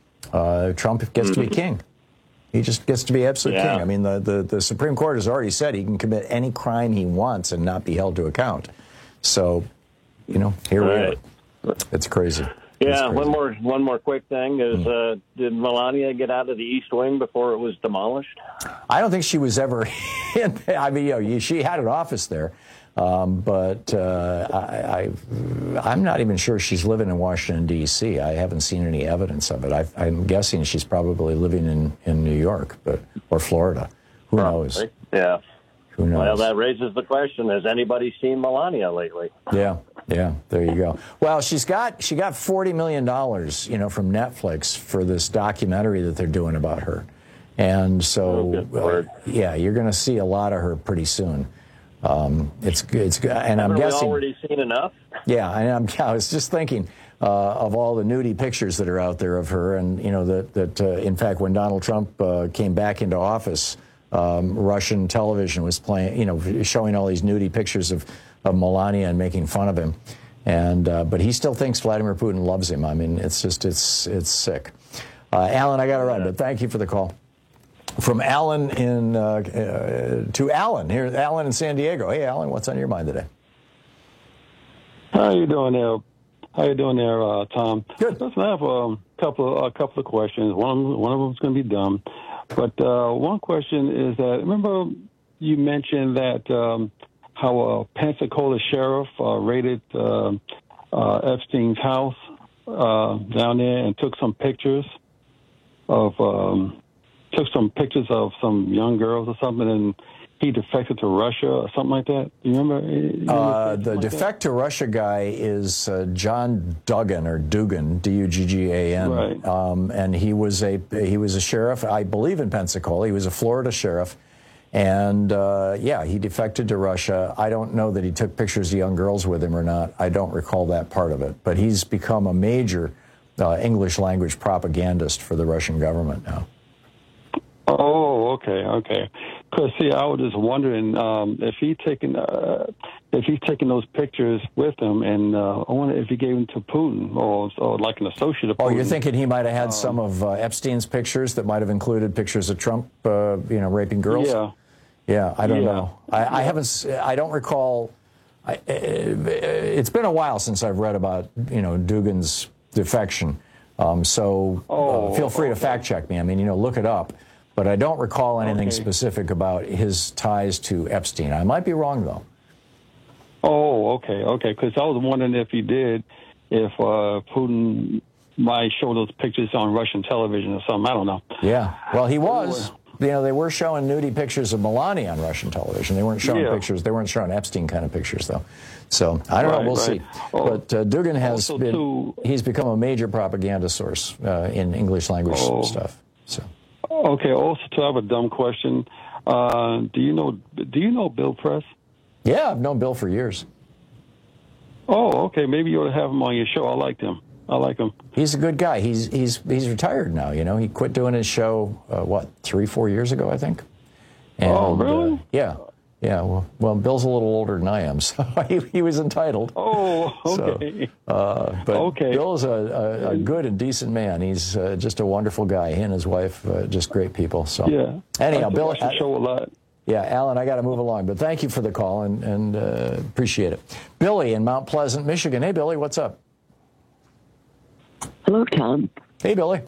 uh, Trump gets mm-hmm. to be king. He just gets to be absolute yeah. king. I mean, the, the, the Supreme Court has already said he can commit any crime he wants and not be held to account. So, you know, here right. we are. It's crazy. Yeah, it's crazy. one more one more quick thing is, mm. uh, did Melania get out of the East Wing before it was demolished? I don't think she was ever in. I mean, you know, she had an office there. Um, but uh, I, I, I'm not even sure she's living in Washington, D C I haven't seen any evidence of it. I, I'm guessing she's probably living in, in New York but or Florida. Who probably. knows? Yeah. Who knows? Well, that raises the question, has anybody seen Melania lately? Yeah, yeah, there you go. Well, she's got she got forty million dollars, you know, from Netflix for this documentary that they're doing about her. And so, oh, uh, yeah, you're going to see a lot of her pretty soon. Um, it's it's and I'm Haven't guessing we already seen enough. Yeah, and I'm, I was just thinking uh, of all the nudie pictures that are out there of her, and you know that that uh, in fact when Donald Trump uh, came back into office, um, Russian television was playing, you know, showing all these nudie pictures of, of Melania and making fun of him, And uh, but he still thinks Vladimir Putin loves him. I mean, it's just it's it's sick. Uh, Alan, I got to run, but thank you for the call. From Alan in uh, uh, to Alan here, Alan in San Diego. Hey, Alan, what's on your mind today? How you doing there? How you doing there, uh, Tom? Good. Listen, I have a couple a couple of questions. One one of them is going to be dumb, but uh, one question is that remember you mentioned that um, how a Pensacola sheriff uh, raided uh, uh, Epstein's house uh, down there and took some pictures of um, took some pictures of some young girls or something, and he defected to Russia or something like that. Do you remember? You remember uh, the like defect to Russia guy is uh, John Duggan or Dugan, D U G G A N, right. um, and he was a he was a sheriff, I believe, in Pensacola. He was a Florida sheriff, and uh, yeah, he defected to Russia. I don't know that he took pictures of young girls with him or not. I don't recall that part of it, but he's become a major uh, English language propagandist for the Russian government now. Oh, okay, okay. Because see, I was just wondering um, if he taken uh, if he's taking those pictures with him, and uh, I wonder if he gave them to Putin or, or like an associate of Putin. Oh, you're thinking he might have had um, some of uh, Epstein's pictures that might have included pictures of Trump, uh, you know, raping girls? Yeah. Yeah, I don't Yeah. know. I, I haven't. I don't recall. I, it's been a while since I've read about you know Dugan's defection. Um, so Oh, uh, feel free to okay. fact check me. I mean, you know, look it up. But I don't recall anything Okay. specific about his ties to Epstein. I might be wrong, though. Oh, okay, okay. Because I was wondering if he did, if uh, Putin might show those pictures on Russian television or something. I don't know. Yeah. Well, he was. You know, they were showing nudie pictures of Melania on Russian television. They weren't showing Yeah. pictures. They weren't showing Epstein kind of pictures, though. So I don't Right, know. We'll right. see. Oh, but uh, Dugan has also been. too- He's become a major propaganda source uh, in English language Oh. stuff. So. Okay. Also, to have a dumb question, uh, do you know do you know Bill Press? Yeah, I've known Bill for years. Oh, okay. Maybe you ought to have him on your show. I liked him. I like him. He's a good guy. He's he's he's retired now. You know, he quit doing his show uh, what three four years ago, I think. And, Oh, really? Uh, yeah, yeah. Well, well, Bill's a little older than I am, so he, he was entitled. Oh, So, okay. uh, but Okay. Bill is a, a, a good and decent man. He's uh, just a wonderful guy. He and his wife, uh, just great people. So Yeah. anyhow, I Bill. watch the show a lot. Yeah, Alan, I got to move along, but thank you for the call and, and uh, appreciate it. Billy in Mount Pleasant, Michigan. Hey, Billy, what's up? Hello, Tom. Hey, Billy.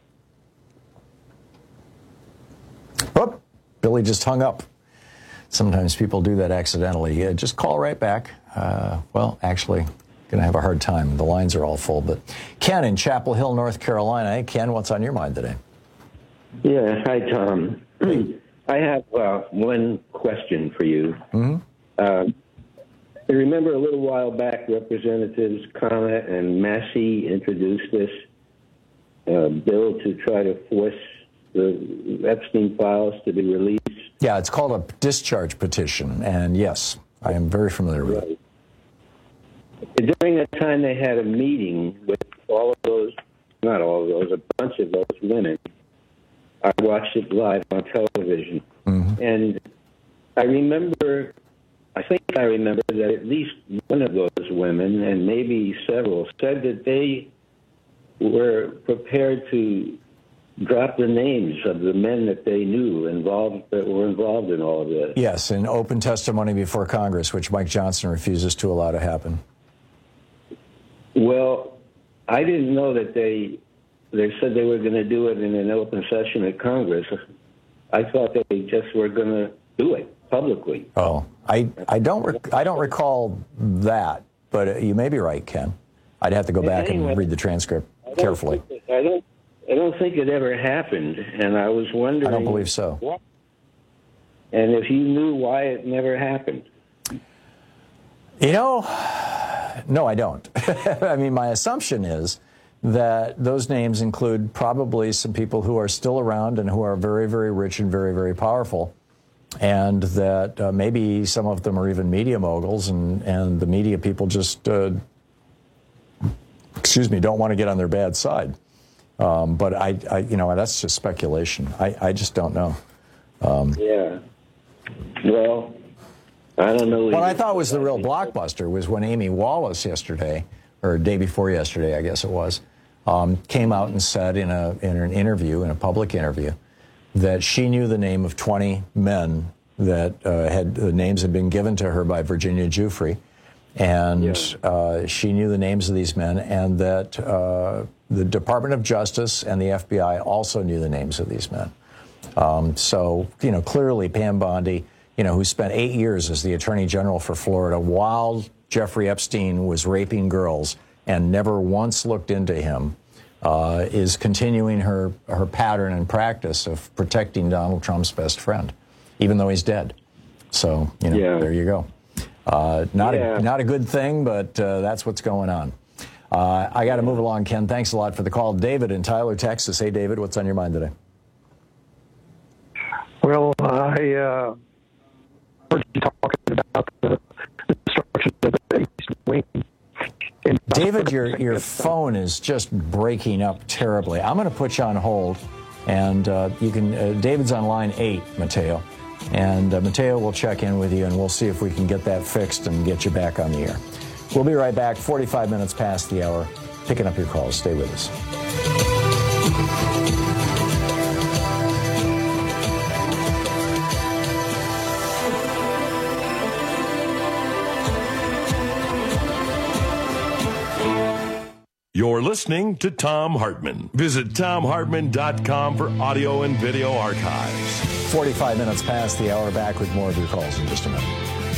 Whoop, Billy just hung up. Sometimes people do that accidentally. Yeah, just call right back. Uh, well, actually, going to have a hard time. The lines are all full. But Ken in Chapel Hill, North Carolina. Hey, Ken, what's on your mind today? Yeah, hi, Tom. I have uh, one question for you. Mm-hmm. Uh, I remember a little while back, Representatives Kama and Massey introduced this uh, bill to try to force the Epstein files to be released. Yeah, it's called a discharge petition. And yes, I am very familiar with it. During that time, they had a meeting with all of those, not all of those, a bunch of those women. I watched it live on television. Mm-hmm. And I remember, I think I remember that at least one of those women, and maybe several, said that they were prepared to drop the names of the men that they knew involved, that were involved in all of this. Yes, in open testimony before Congress, which Mike Johnson refuses to allow to happen. Well, I didn't know that they they said they were going to do it in an open session at Congress. I thought they just were going to do it publicly. Oh, I I don't rec- I don't recall that, but uh, you may be right, Ken. I'd have to go back Anyway, and read the transcript I don't carefully. think it- I don't. I don't think it ever happened, and I was wondering. I don't believe so. What, and if you knew why it never happened. You know, no, I don't. I mean, my assumption is that those names include probably some people who are still around and who are very, very rich and very, very powerful. And that uh, maybe some of them are even media moguls, and, and the media people just, uh, excuse me, don't want to get on their bad side. Um, but I, I, you know, that's just speculation. I, I just don't know. Um, Yeah. Well, I don't know. What I thought was the real blockbuster was when Amy Wallace yesterday, or day before yesterday, I guess it was, um, came out and said in a in an interview, in a public interview, that she knew the name of twenty men that uh, had the names had been given to her by Virginia Giuffre, and yeah. uh, she knew the names of these men, and that uh, the Department of Justice and the F B I also knew the names of these men. Um, so, you know, clearly Pam Bondi, you know, who spent eight years as the Attorney General for Florida while Jeffrey Epstein was raping girls and never once looked into him, uh, is continuing her, her pattern and practice of protecting Donald Trump's best friend, even though he's dead. So, you know, yeah. there you go. Uh, not, yeah. a, not a good thing, but uh, that's what's going on. Uh, I got to move along, Ken. Thanks a lot for the call. David in Tyler, Texas. Hey, David, what's on your mind today? Well, I uh, heard you talking about the destruction of the East Wing. David, your your phone is just breaking up terribly. I'm going to put you on hold, and uh, you can. Uh, David's on line eight, Mateo, and uh, Mateo will check in with you, and we'll see if we can get that fixed and get you back on the air. We'll be right back. forty-five minutes past the hour, picking up your calls. Stay with us. You're listening to Thom Hartmann. Visit Thom Hartmann dot com for audio and video archives. forty-five minutes past the hour, back with more of your calls in just a minute.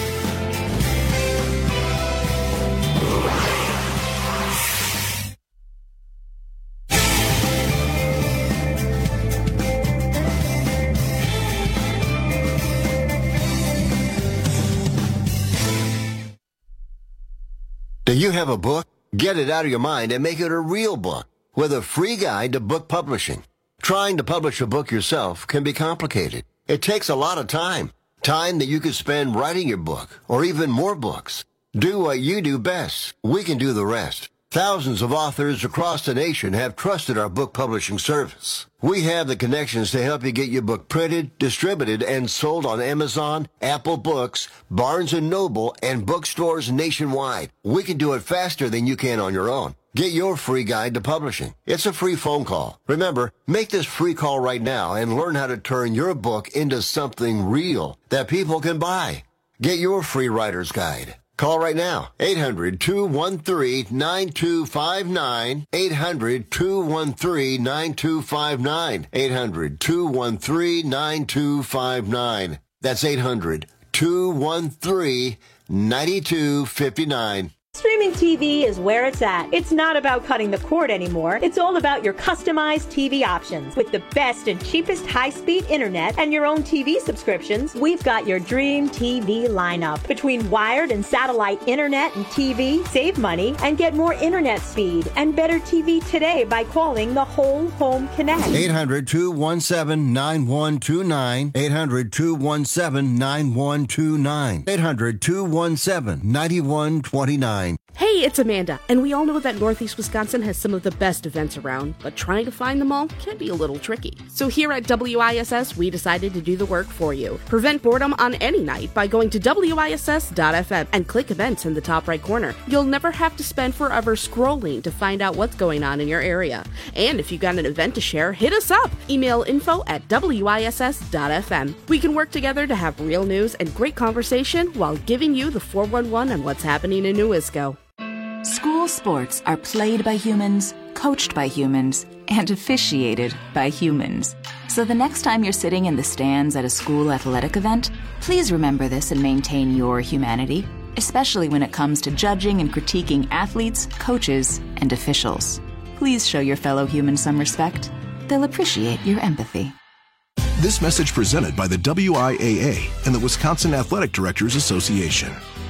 Do you have a book? Get it out of your mind and make it a real book with a free guide to book publishing. Trying to publish a book yourself can be complicated. It takes a lot of time. Time that you could spend writing your book or even more books. Do what you do best. We can do the rest. Thousands of authors across the nation have trusted our book publishing service. We have the connections to help you get your book printed, distributed, and sold on Amazon, Apple Books, Barnes and Noble, and bookstores nationwide. We can do it faster than you can on your own. Get your free guide to publishing. It's a free phone call. Remember, make this free call right now and learn how to turn your book into something real that people can buy. Get your free writer's guide. Call right now, eight hundred, two one three, nine two five nine, eight hundred, two one three, nine two five nine, eight hundred, two one three, nine two five nine. That's eight hundred, two one three, nine two five nine. Streaming T V is where it's at. It's not about cutting the cord anymore. It's all about your customized T V options. With the best and cheapest high-speed internet and your own T V subscriptions, we've got your dream T V lineup. Between wired and satellite internet and T V, save money and get more internet speed and better T V today by calling the Whole Home Connect. eight hundred, two one seven, nine one two nine. eight hundred, two one seven, nine one two nine. eight hundred, two one seven, nine one two nine. Hey, it's Amanda, and we all know that Northeast Wisconsin has some of the best events around, but trying to find them all can be a little tricky. So here at W I S S, we decided to do the work for you. Prevent boredom on any night by going to W I S S dot F M and click events in the top right corner. You'll never have to spend forever scrolling to find out what's going on in your area. And if you've got an event to share, hit us up. Email info at W I S S dot F M. We can work together to have real news and great conversation while giving you the four one one on what's happening in Newisco. School sports are played by humans, coached by humans, and officiated by humans. So the next time you're sitting in the stands at a school athletic event, please remember this and maintain your humanity, especially when it comes to judging and critiquing athletes, coaches, and officials. Please show your fellow humans some respect. They'll appreciate your empathy. This message presented by the W I A A and the Wisconsin Athletic Directors Association.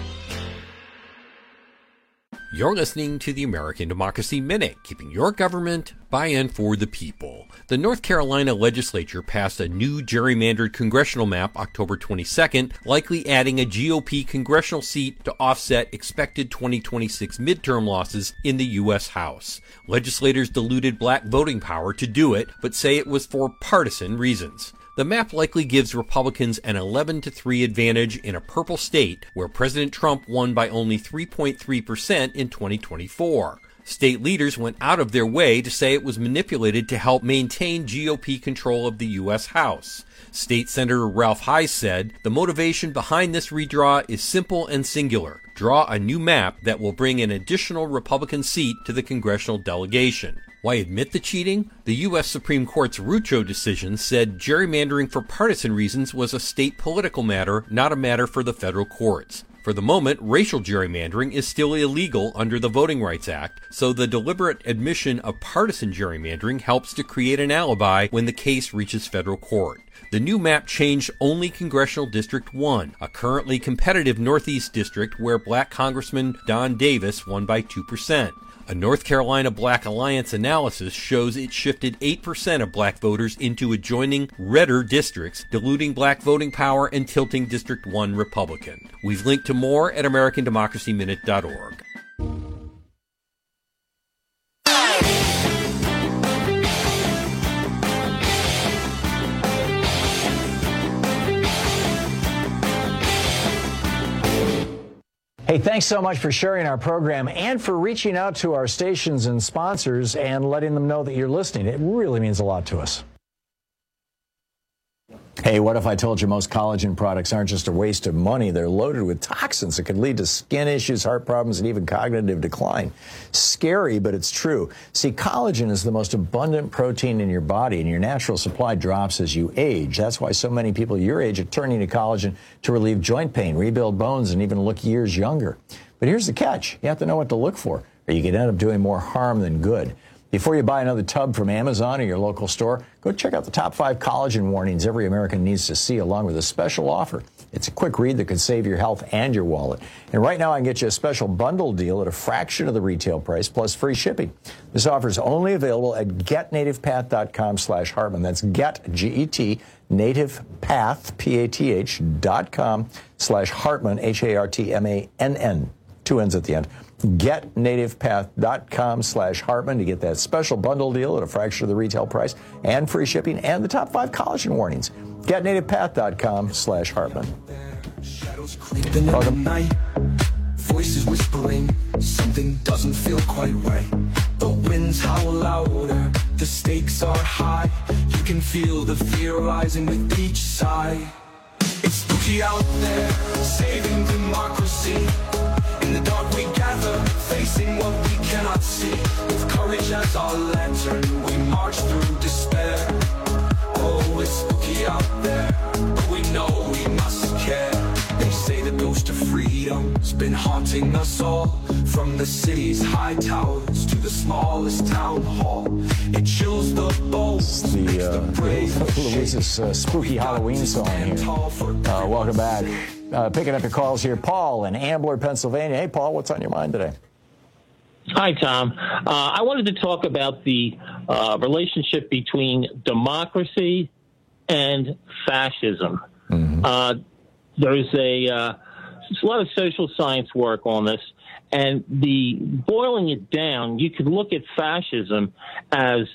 You're listening to the American Democracy Minute, keeping your government by and for the people. The North Carolina legislature passed a new gerrymandered congressional map October twenty-second, likely adding a G O P congressional seat to offset expected twenty twenty-six midterm losses in the U S House. Legislators diluted black voting power to do it, but say it was for partisan reasons. The map likely gives Republicans an eleven to three advantage in a purple state where President Trump won by only three point three percent in twenty twenty-four. State leaders went out of their way to say it was manipulated to help maintain G O P control of the U S House. State Senator Ralph Heiss said, "The motivation behind this redraw is simple and singular. Draw a new map that will bring an additional Republican seat to the congressional delegation." Why admit the cheating? The U S Supreme Court's Rucho decision said gerrymandering for partisan reasons was a state political matter, not a matter for the federal courts. For the moment, racial gerrymandering is still illegal under the Voting Rights Act, so the deliberate admission of partisan gerrymandering helps to create an alibi when the case reaches federal court. The new map changed only Congressional District one, a currently competitive Northeast district where Black Congressman Don Davis won by two percent. A North Carolina Black Alliance analysis shows it shifted eight percent of black voters into adjoining redder districts, diluting black voting power and tilting District one Republican. We've linked to more at American Democracy Minute dot org. Hey, thanks so much for sharing our program and for reaching out to our stations and sponsors and letting them know that you're listening. It really means a lot to us. Hey, what if I told you most collagen products aren't just a waste of money? They're loaded with toxins that could lead to skin issues, heart problems, and even cognitive decline. Scary, but it's true. See, collagen is the most abundant protein in your body, and your natural supply drops as you age. That's why so many people your age are turning to collagen to relieve joint pain, rebuild bones, and even look years younger. But here's the catch. You have to know what to look for, or you could end up doing more harm than good. Before you buy another tub from Amazon or your local store, go check out the top five collagen warnings every American needs to see, along with a special offer. It's a quick read that could save your health and your wallet. And right now I can get you a special bundle deal at a fraction of the retail price plus free shipping. This offer is only available at getnativepath.com slash Hartman. That's get, G E T, nativepath, P A T H, dot com slash Hartman, H A R T M A N N. Two N's at the end. getnativepath.com slash Hartman to get that special bundle deal at a fraction of the retail price and free shipping and the top five collagen warnings. getnativepath.com slash Hartman. Welcome. Voices whispering, something doesn't feel quite right. The winds howl louder, the stakes are high. You can feel the fear rising with each sigh. It's spooky out there, saving democracy. In the dark we gather, facing what we cannot see. With courage as our lantern, we march through despair. Oh, it's spooky out there, but we know we must care. They say the ghost of freedom's been haunting us all. From the city's high towers to the smallest town hall. It chills the bones. The, uh, the Louise's uh, spooky Halloween song here. Uh, welcome back. Uh, picking up your calls here, Paul in Ambler, Pennsylvania. Hey, Paul, what's on your mind today? Hi, Tom. Uh, I wanted to talk about the uh, relationship between democracy and fascism. Mm-hmm. Uh, there's a, uh, there's a lot of social science work on this, and the boiling it down, you could look at fascism as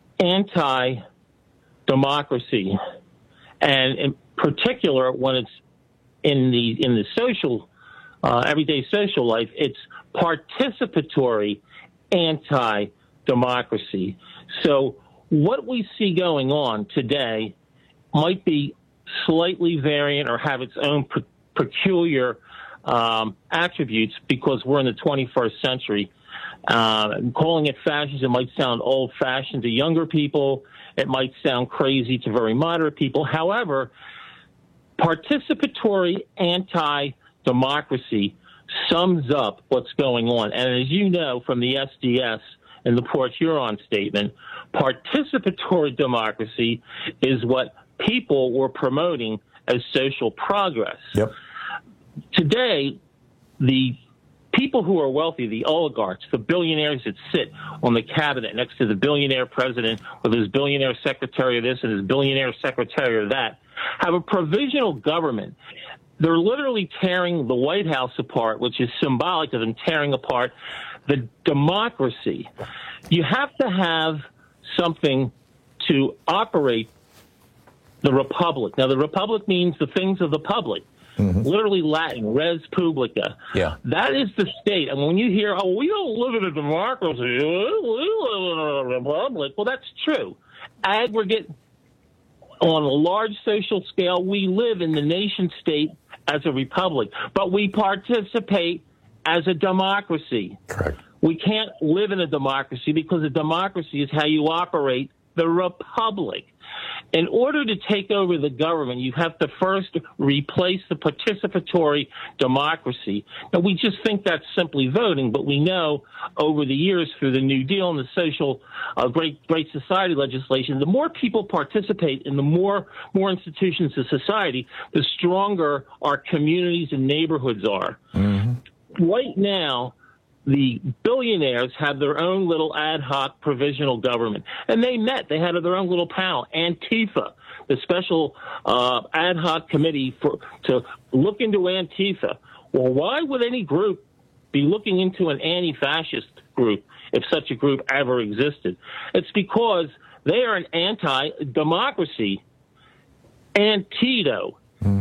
anti-democracy, and in particular, when it's in the in the social, uh, everyday social life, it's participatory anti-democracy. So what we see going on today might be slightly variant or have its own pe- peculiar um, attributes because we're in the twenty-first century. Uh, calling it fascism might sound old-fashioned to younger people. It might sound crazy to very moderate people. However, participatory anti-democracy sums up what's going on. And as you know from the S D S and the Port Huron statement, participatory democracy is what people were promoting as social progress. Yep. Today, the people who are wealthy, the oligarchs, the billionaires that sit on the cabinet next to the billionaire president with his billionaire secretary of this and his billionaire secretary of that, have a provisional government. They're literally tearing the White House apart, which is symbolic of them tearing apart the democracy. You have to have something to operate the Republic. Now, the Republic means the things of the public. Mm-hmm. Literally Latin, res publica. Yeah. That is the state. And when you hear, oh, we don't live in a democracy, we live in a republic, well, that's true. Aggregate, on a large social scale, we live in the nation state as a republic, but we participate as a democracy. Correct. We can't live in a democracy because a democracy is how you operate the republic. In order to take over the government, you have to first replace the participatory democracy. Now, we just think that's simply voting, but we know over the years through the New Deal and the social uh, Great Great Society legislation, the more people participate in the more, more institutions of society, the stronger our communities and neighborhoods are. Mm-hmm. Right now, the billionaires have their own little ad hoc provisional government. And they met. They had their own little panel, Antifa, the special uh, ad hoc committee for to look into Antifa. Well, why would any group be looking into an anti-fascist group if such a group ever existed? It's because they are an anti-democracy, antido, mm-hmm.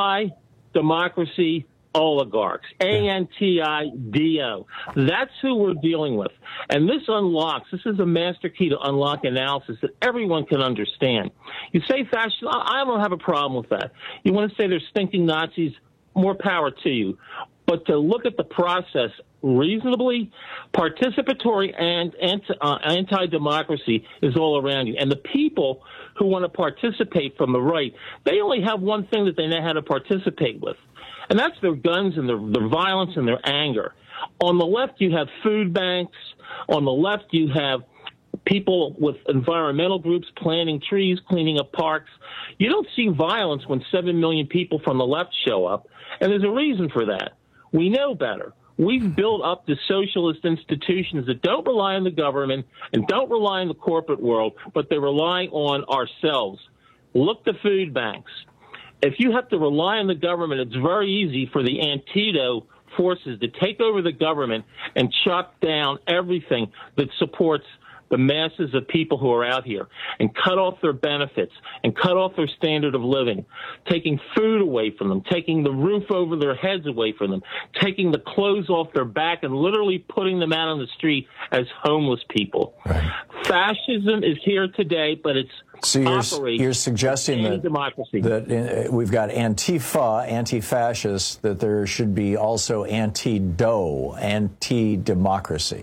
anti-democracy oligarchs, A N T I D O. That's who we're dealing with. And this unlocks, this is a master key to unlock analysis that everyone can understand. You say fascist, I don't have a problem with that. You want to say they're stinking Nazis, more power to you. But to look at the process reasonably, participatory and anti, uh, anti-democracy is all around you. And the people who want to participate from the right, they only have one thing that they know how to participate with. And that's their guns and their, their violence and their anger. On the left, you have food banks. On the left, you have people with environmental groups planting trees, cleaning up parks. You don't see violence when seven million people from the left show up. And there's a reason for that. We know better. We've built up the socialist institutions that don't rely on the government and don't rely on the corporate world, but they rely on ourselves. Look to food banks. If you have to rely on the government, it's very easy for the antido forces to take over the government and chop down everything that supports the masses of people who are out here and cut off their benefits and cut off their standard of living, taking food away from them, taking the roof over their heads away from them, taking the clothes off their back and literally putting them out on the street as homeless people. Right. Fascism is here today, but it's So you're, you're suggesting that, that uh, we've got Antifa, anti-fascist, that there should be also anti-do, anti-democracy.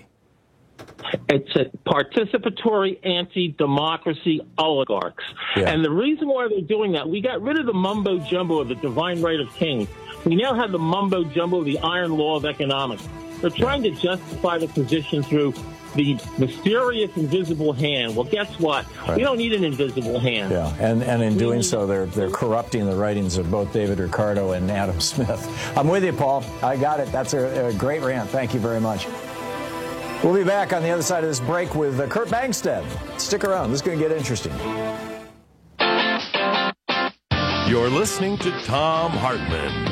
It's a participatory anti-democracy oligarchs. Yeah. And the reason why they're doing that, we got rid of the mumbo-jumbo of the divine right of kings. We now have the mumbo-jumbo of the iron law of economics. They're trying to justify the position through the mysterious invisible hand. Well, guess what? Right. We don't need an invisible hand. Yeah, and, and in doing so, they're they're corrupting the writings of both David Ricardo and Adam Smith. I'm with you, Paul. I got it. That's a, a great rant. Thank you very much. We'll be back on the other side of this break with uh, Kurt Bangstad. Stick around. This is going to get interesting. You're listening to Thom Hartmann.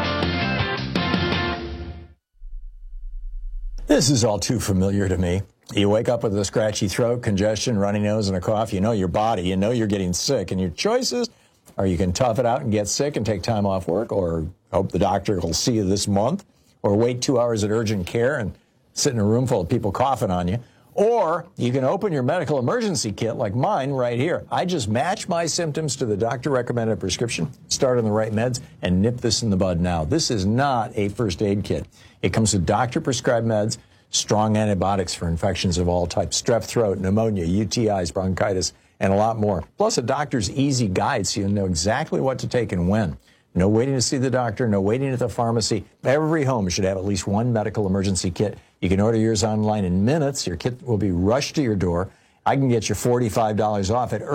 This is all too familiar to me. You wake up with a scratchy throat, congestion, runny nose, and a cough. You know your body. You know you're getting sick. And your choices are you can tough it out and get sick and take time off work, or hope the doctor will see you this month, or wait two hours at urgent care and sit in a room full of people coughing on you. Or you can open your medical emergency kit like mine right here. I just match my symptoms to the doctor-recommended prescription, start on the right meds, and nip this in the bud now. This is not a first aid kit. It comes with doctor-prescribed meds, strong antibiotics for infections of all types, strep throat, pneumonia, U T Is, bronchitis, and a lot more. Plus a doctor's easy guide so you'll know exactly what to take and when. No waiting to see the doctor, no waiting at the pharmacy. Every home should have at least one medical emergency kit. You can order yours online in minutes. Your kit will be rushed to your door. I can get you forty-five dollars off at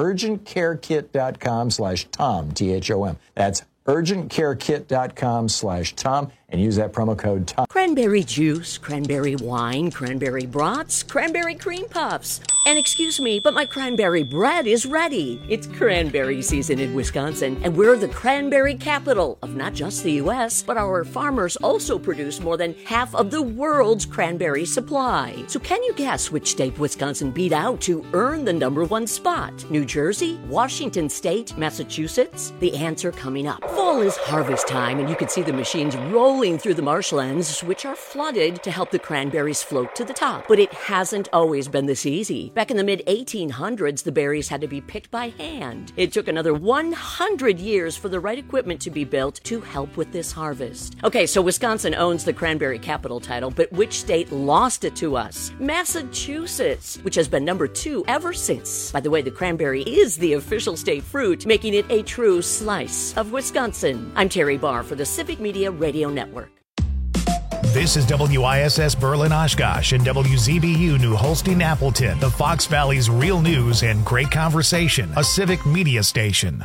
urgentcarekit.com slash Tom, T H O M. That's urgentcarekit.com slash Tom. and use that promo code TOM. Cranberry juice, cranberry wine, cranberry brats, cranberry cream puffs. And excuse me, but my cranberry bread is ready. It's cranberry season in Wisconsin, and we're the cranberry capital of not just the U S, but our farmers also produce more than half of the world's cranberry supply. So can you guess which state Wisconsin beat out to earn the number one spot? New Jersey, Washington State, Massachusetts? The answer coming up. Fall is harvest time, and you can see the machines rolling through the marshlands, which are flooded to help the cranberries float to the top. But it hasn't always been this easy. Back in the mid eighteen hundreds, the berries had to be picked by hand. It took another one hundred years for the right equipment to be built to help with this harvest. Okay, so Wisconsin owns the cranberry capital title, but which state lost it to us? Massachusetts, which has been number two ever since. By the way, the cranberry is the official state fruit, making it a true slice of Wisconsin. I'm Terry Barr for the Civic Media Radio Network. This is W I S S Berlin Oshkosh and W Z B U New Holstein Appleton, the Fox Valley's real news and great conversation, a civic media station.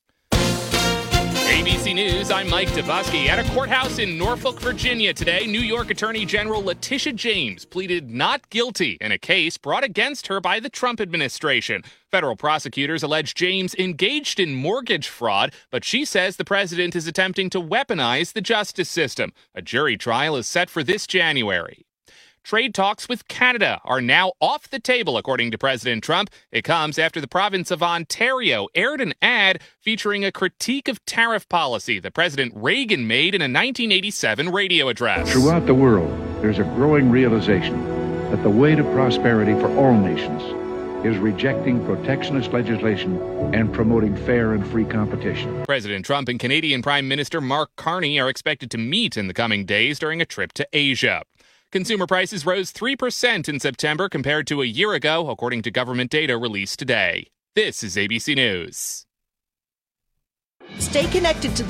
A B C News, I'm Mike Dubosky. At a courthouse in Norfolk, Virginia today, New York Attorney General Letitia James pleaded not guilty in a case brought against her by the Trump administration. Federal prosecutors allege James engaged in mortgage fraud, but she says the president is attempting to weaponize the justice system. A jury trial is set for this January. Trade talks with Canada are now off the table, according to President Trump. It comes after the province of Ontario aired an ad featuring a critique of tariff policy that President Reagan made in a nineteen eighty-seven radio address. Throughout the world, there's a growing realization that the way to prosperity for all nations is rejecting protectionist legislation and promoting fair and free competition. President Trump and Canadian Prime Minister Mark Carney are expected to meet in the coming days during a trip to Asia. Consumer prices rose three percent in September compared to a year ago, according to government data released today. This is A B C News. Stay connected to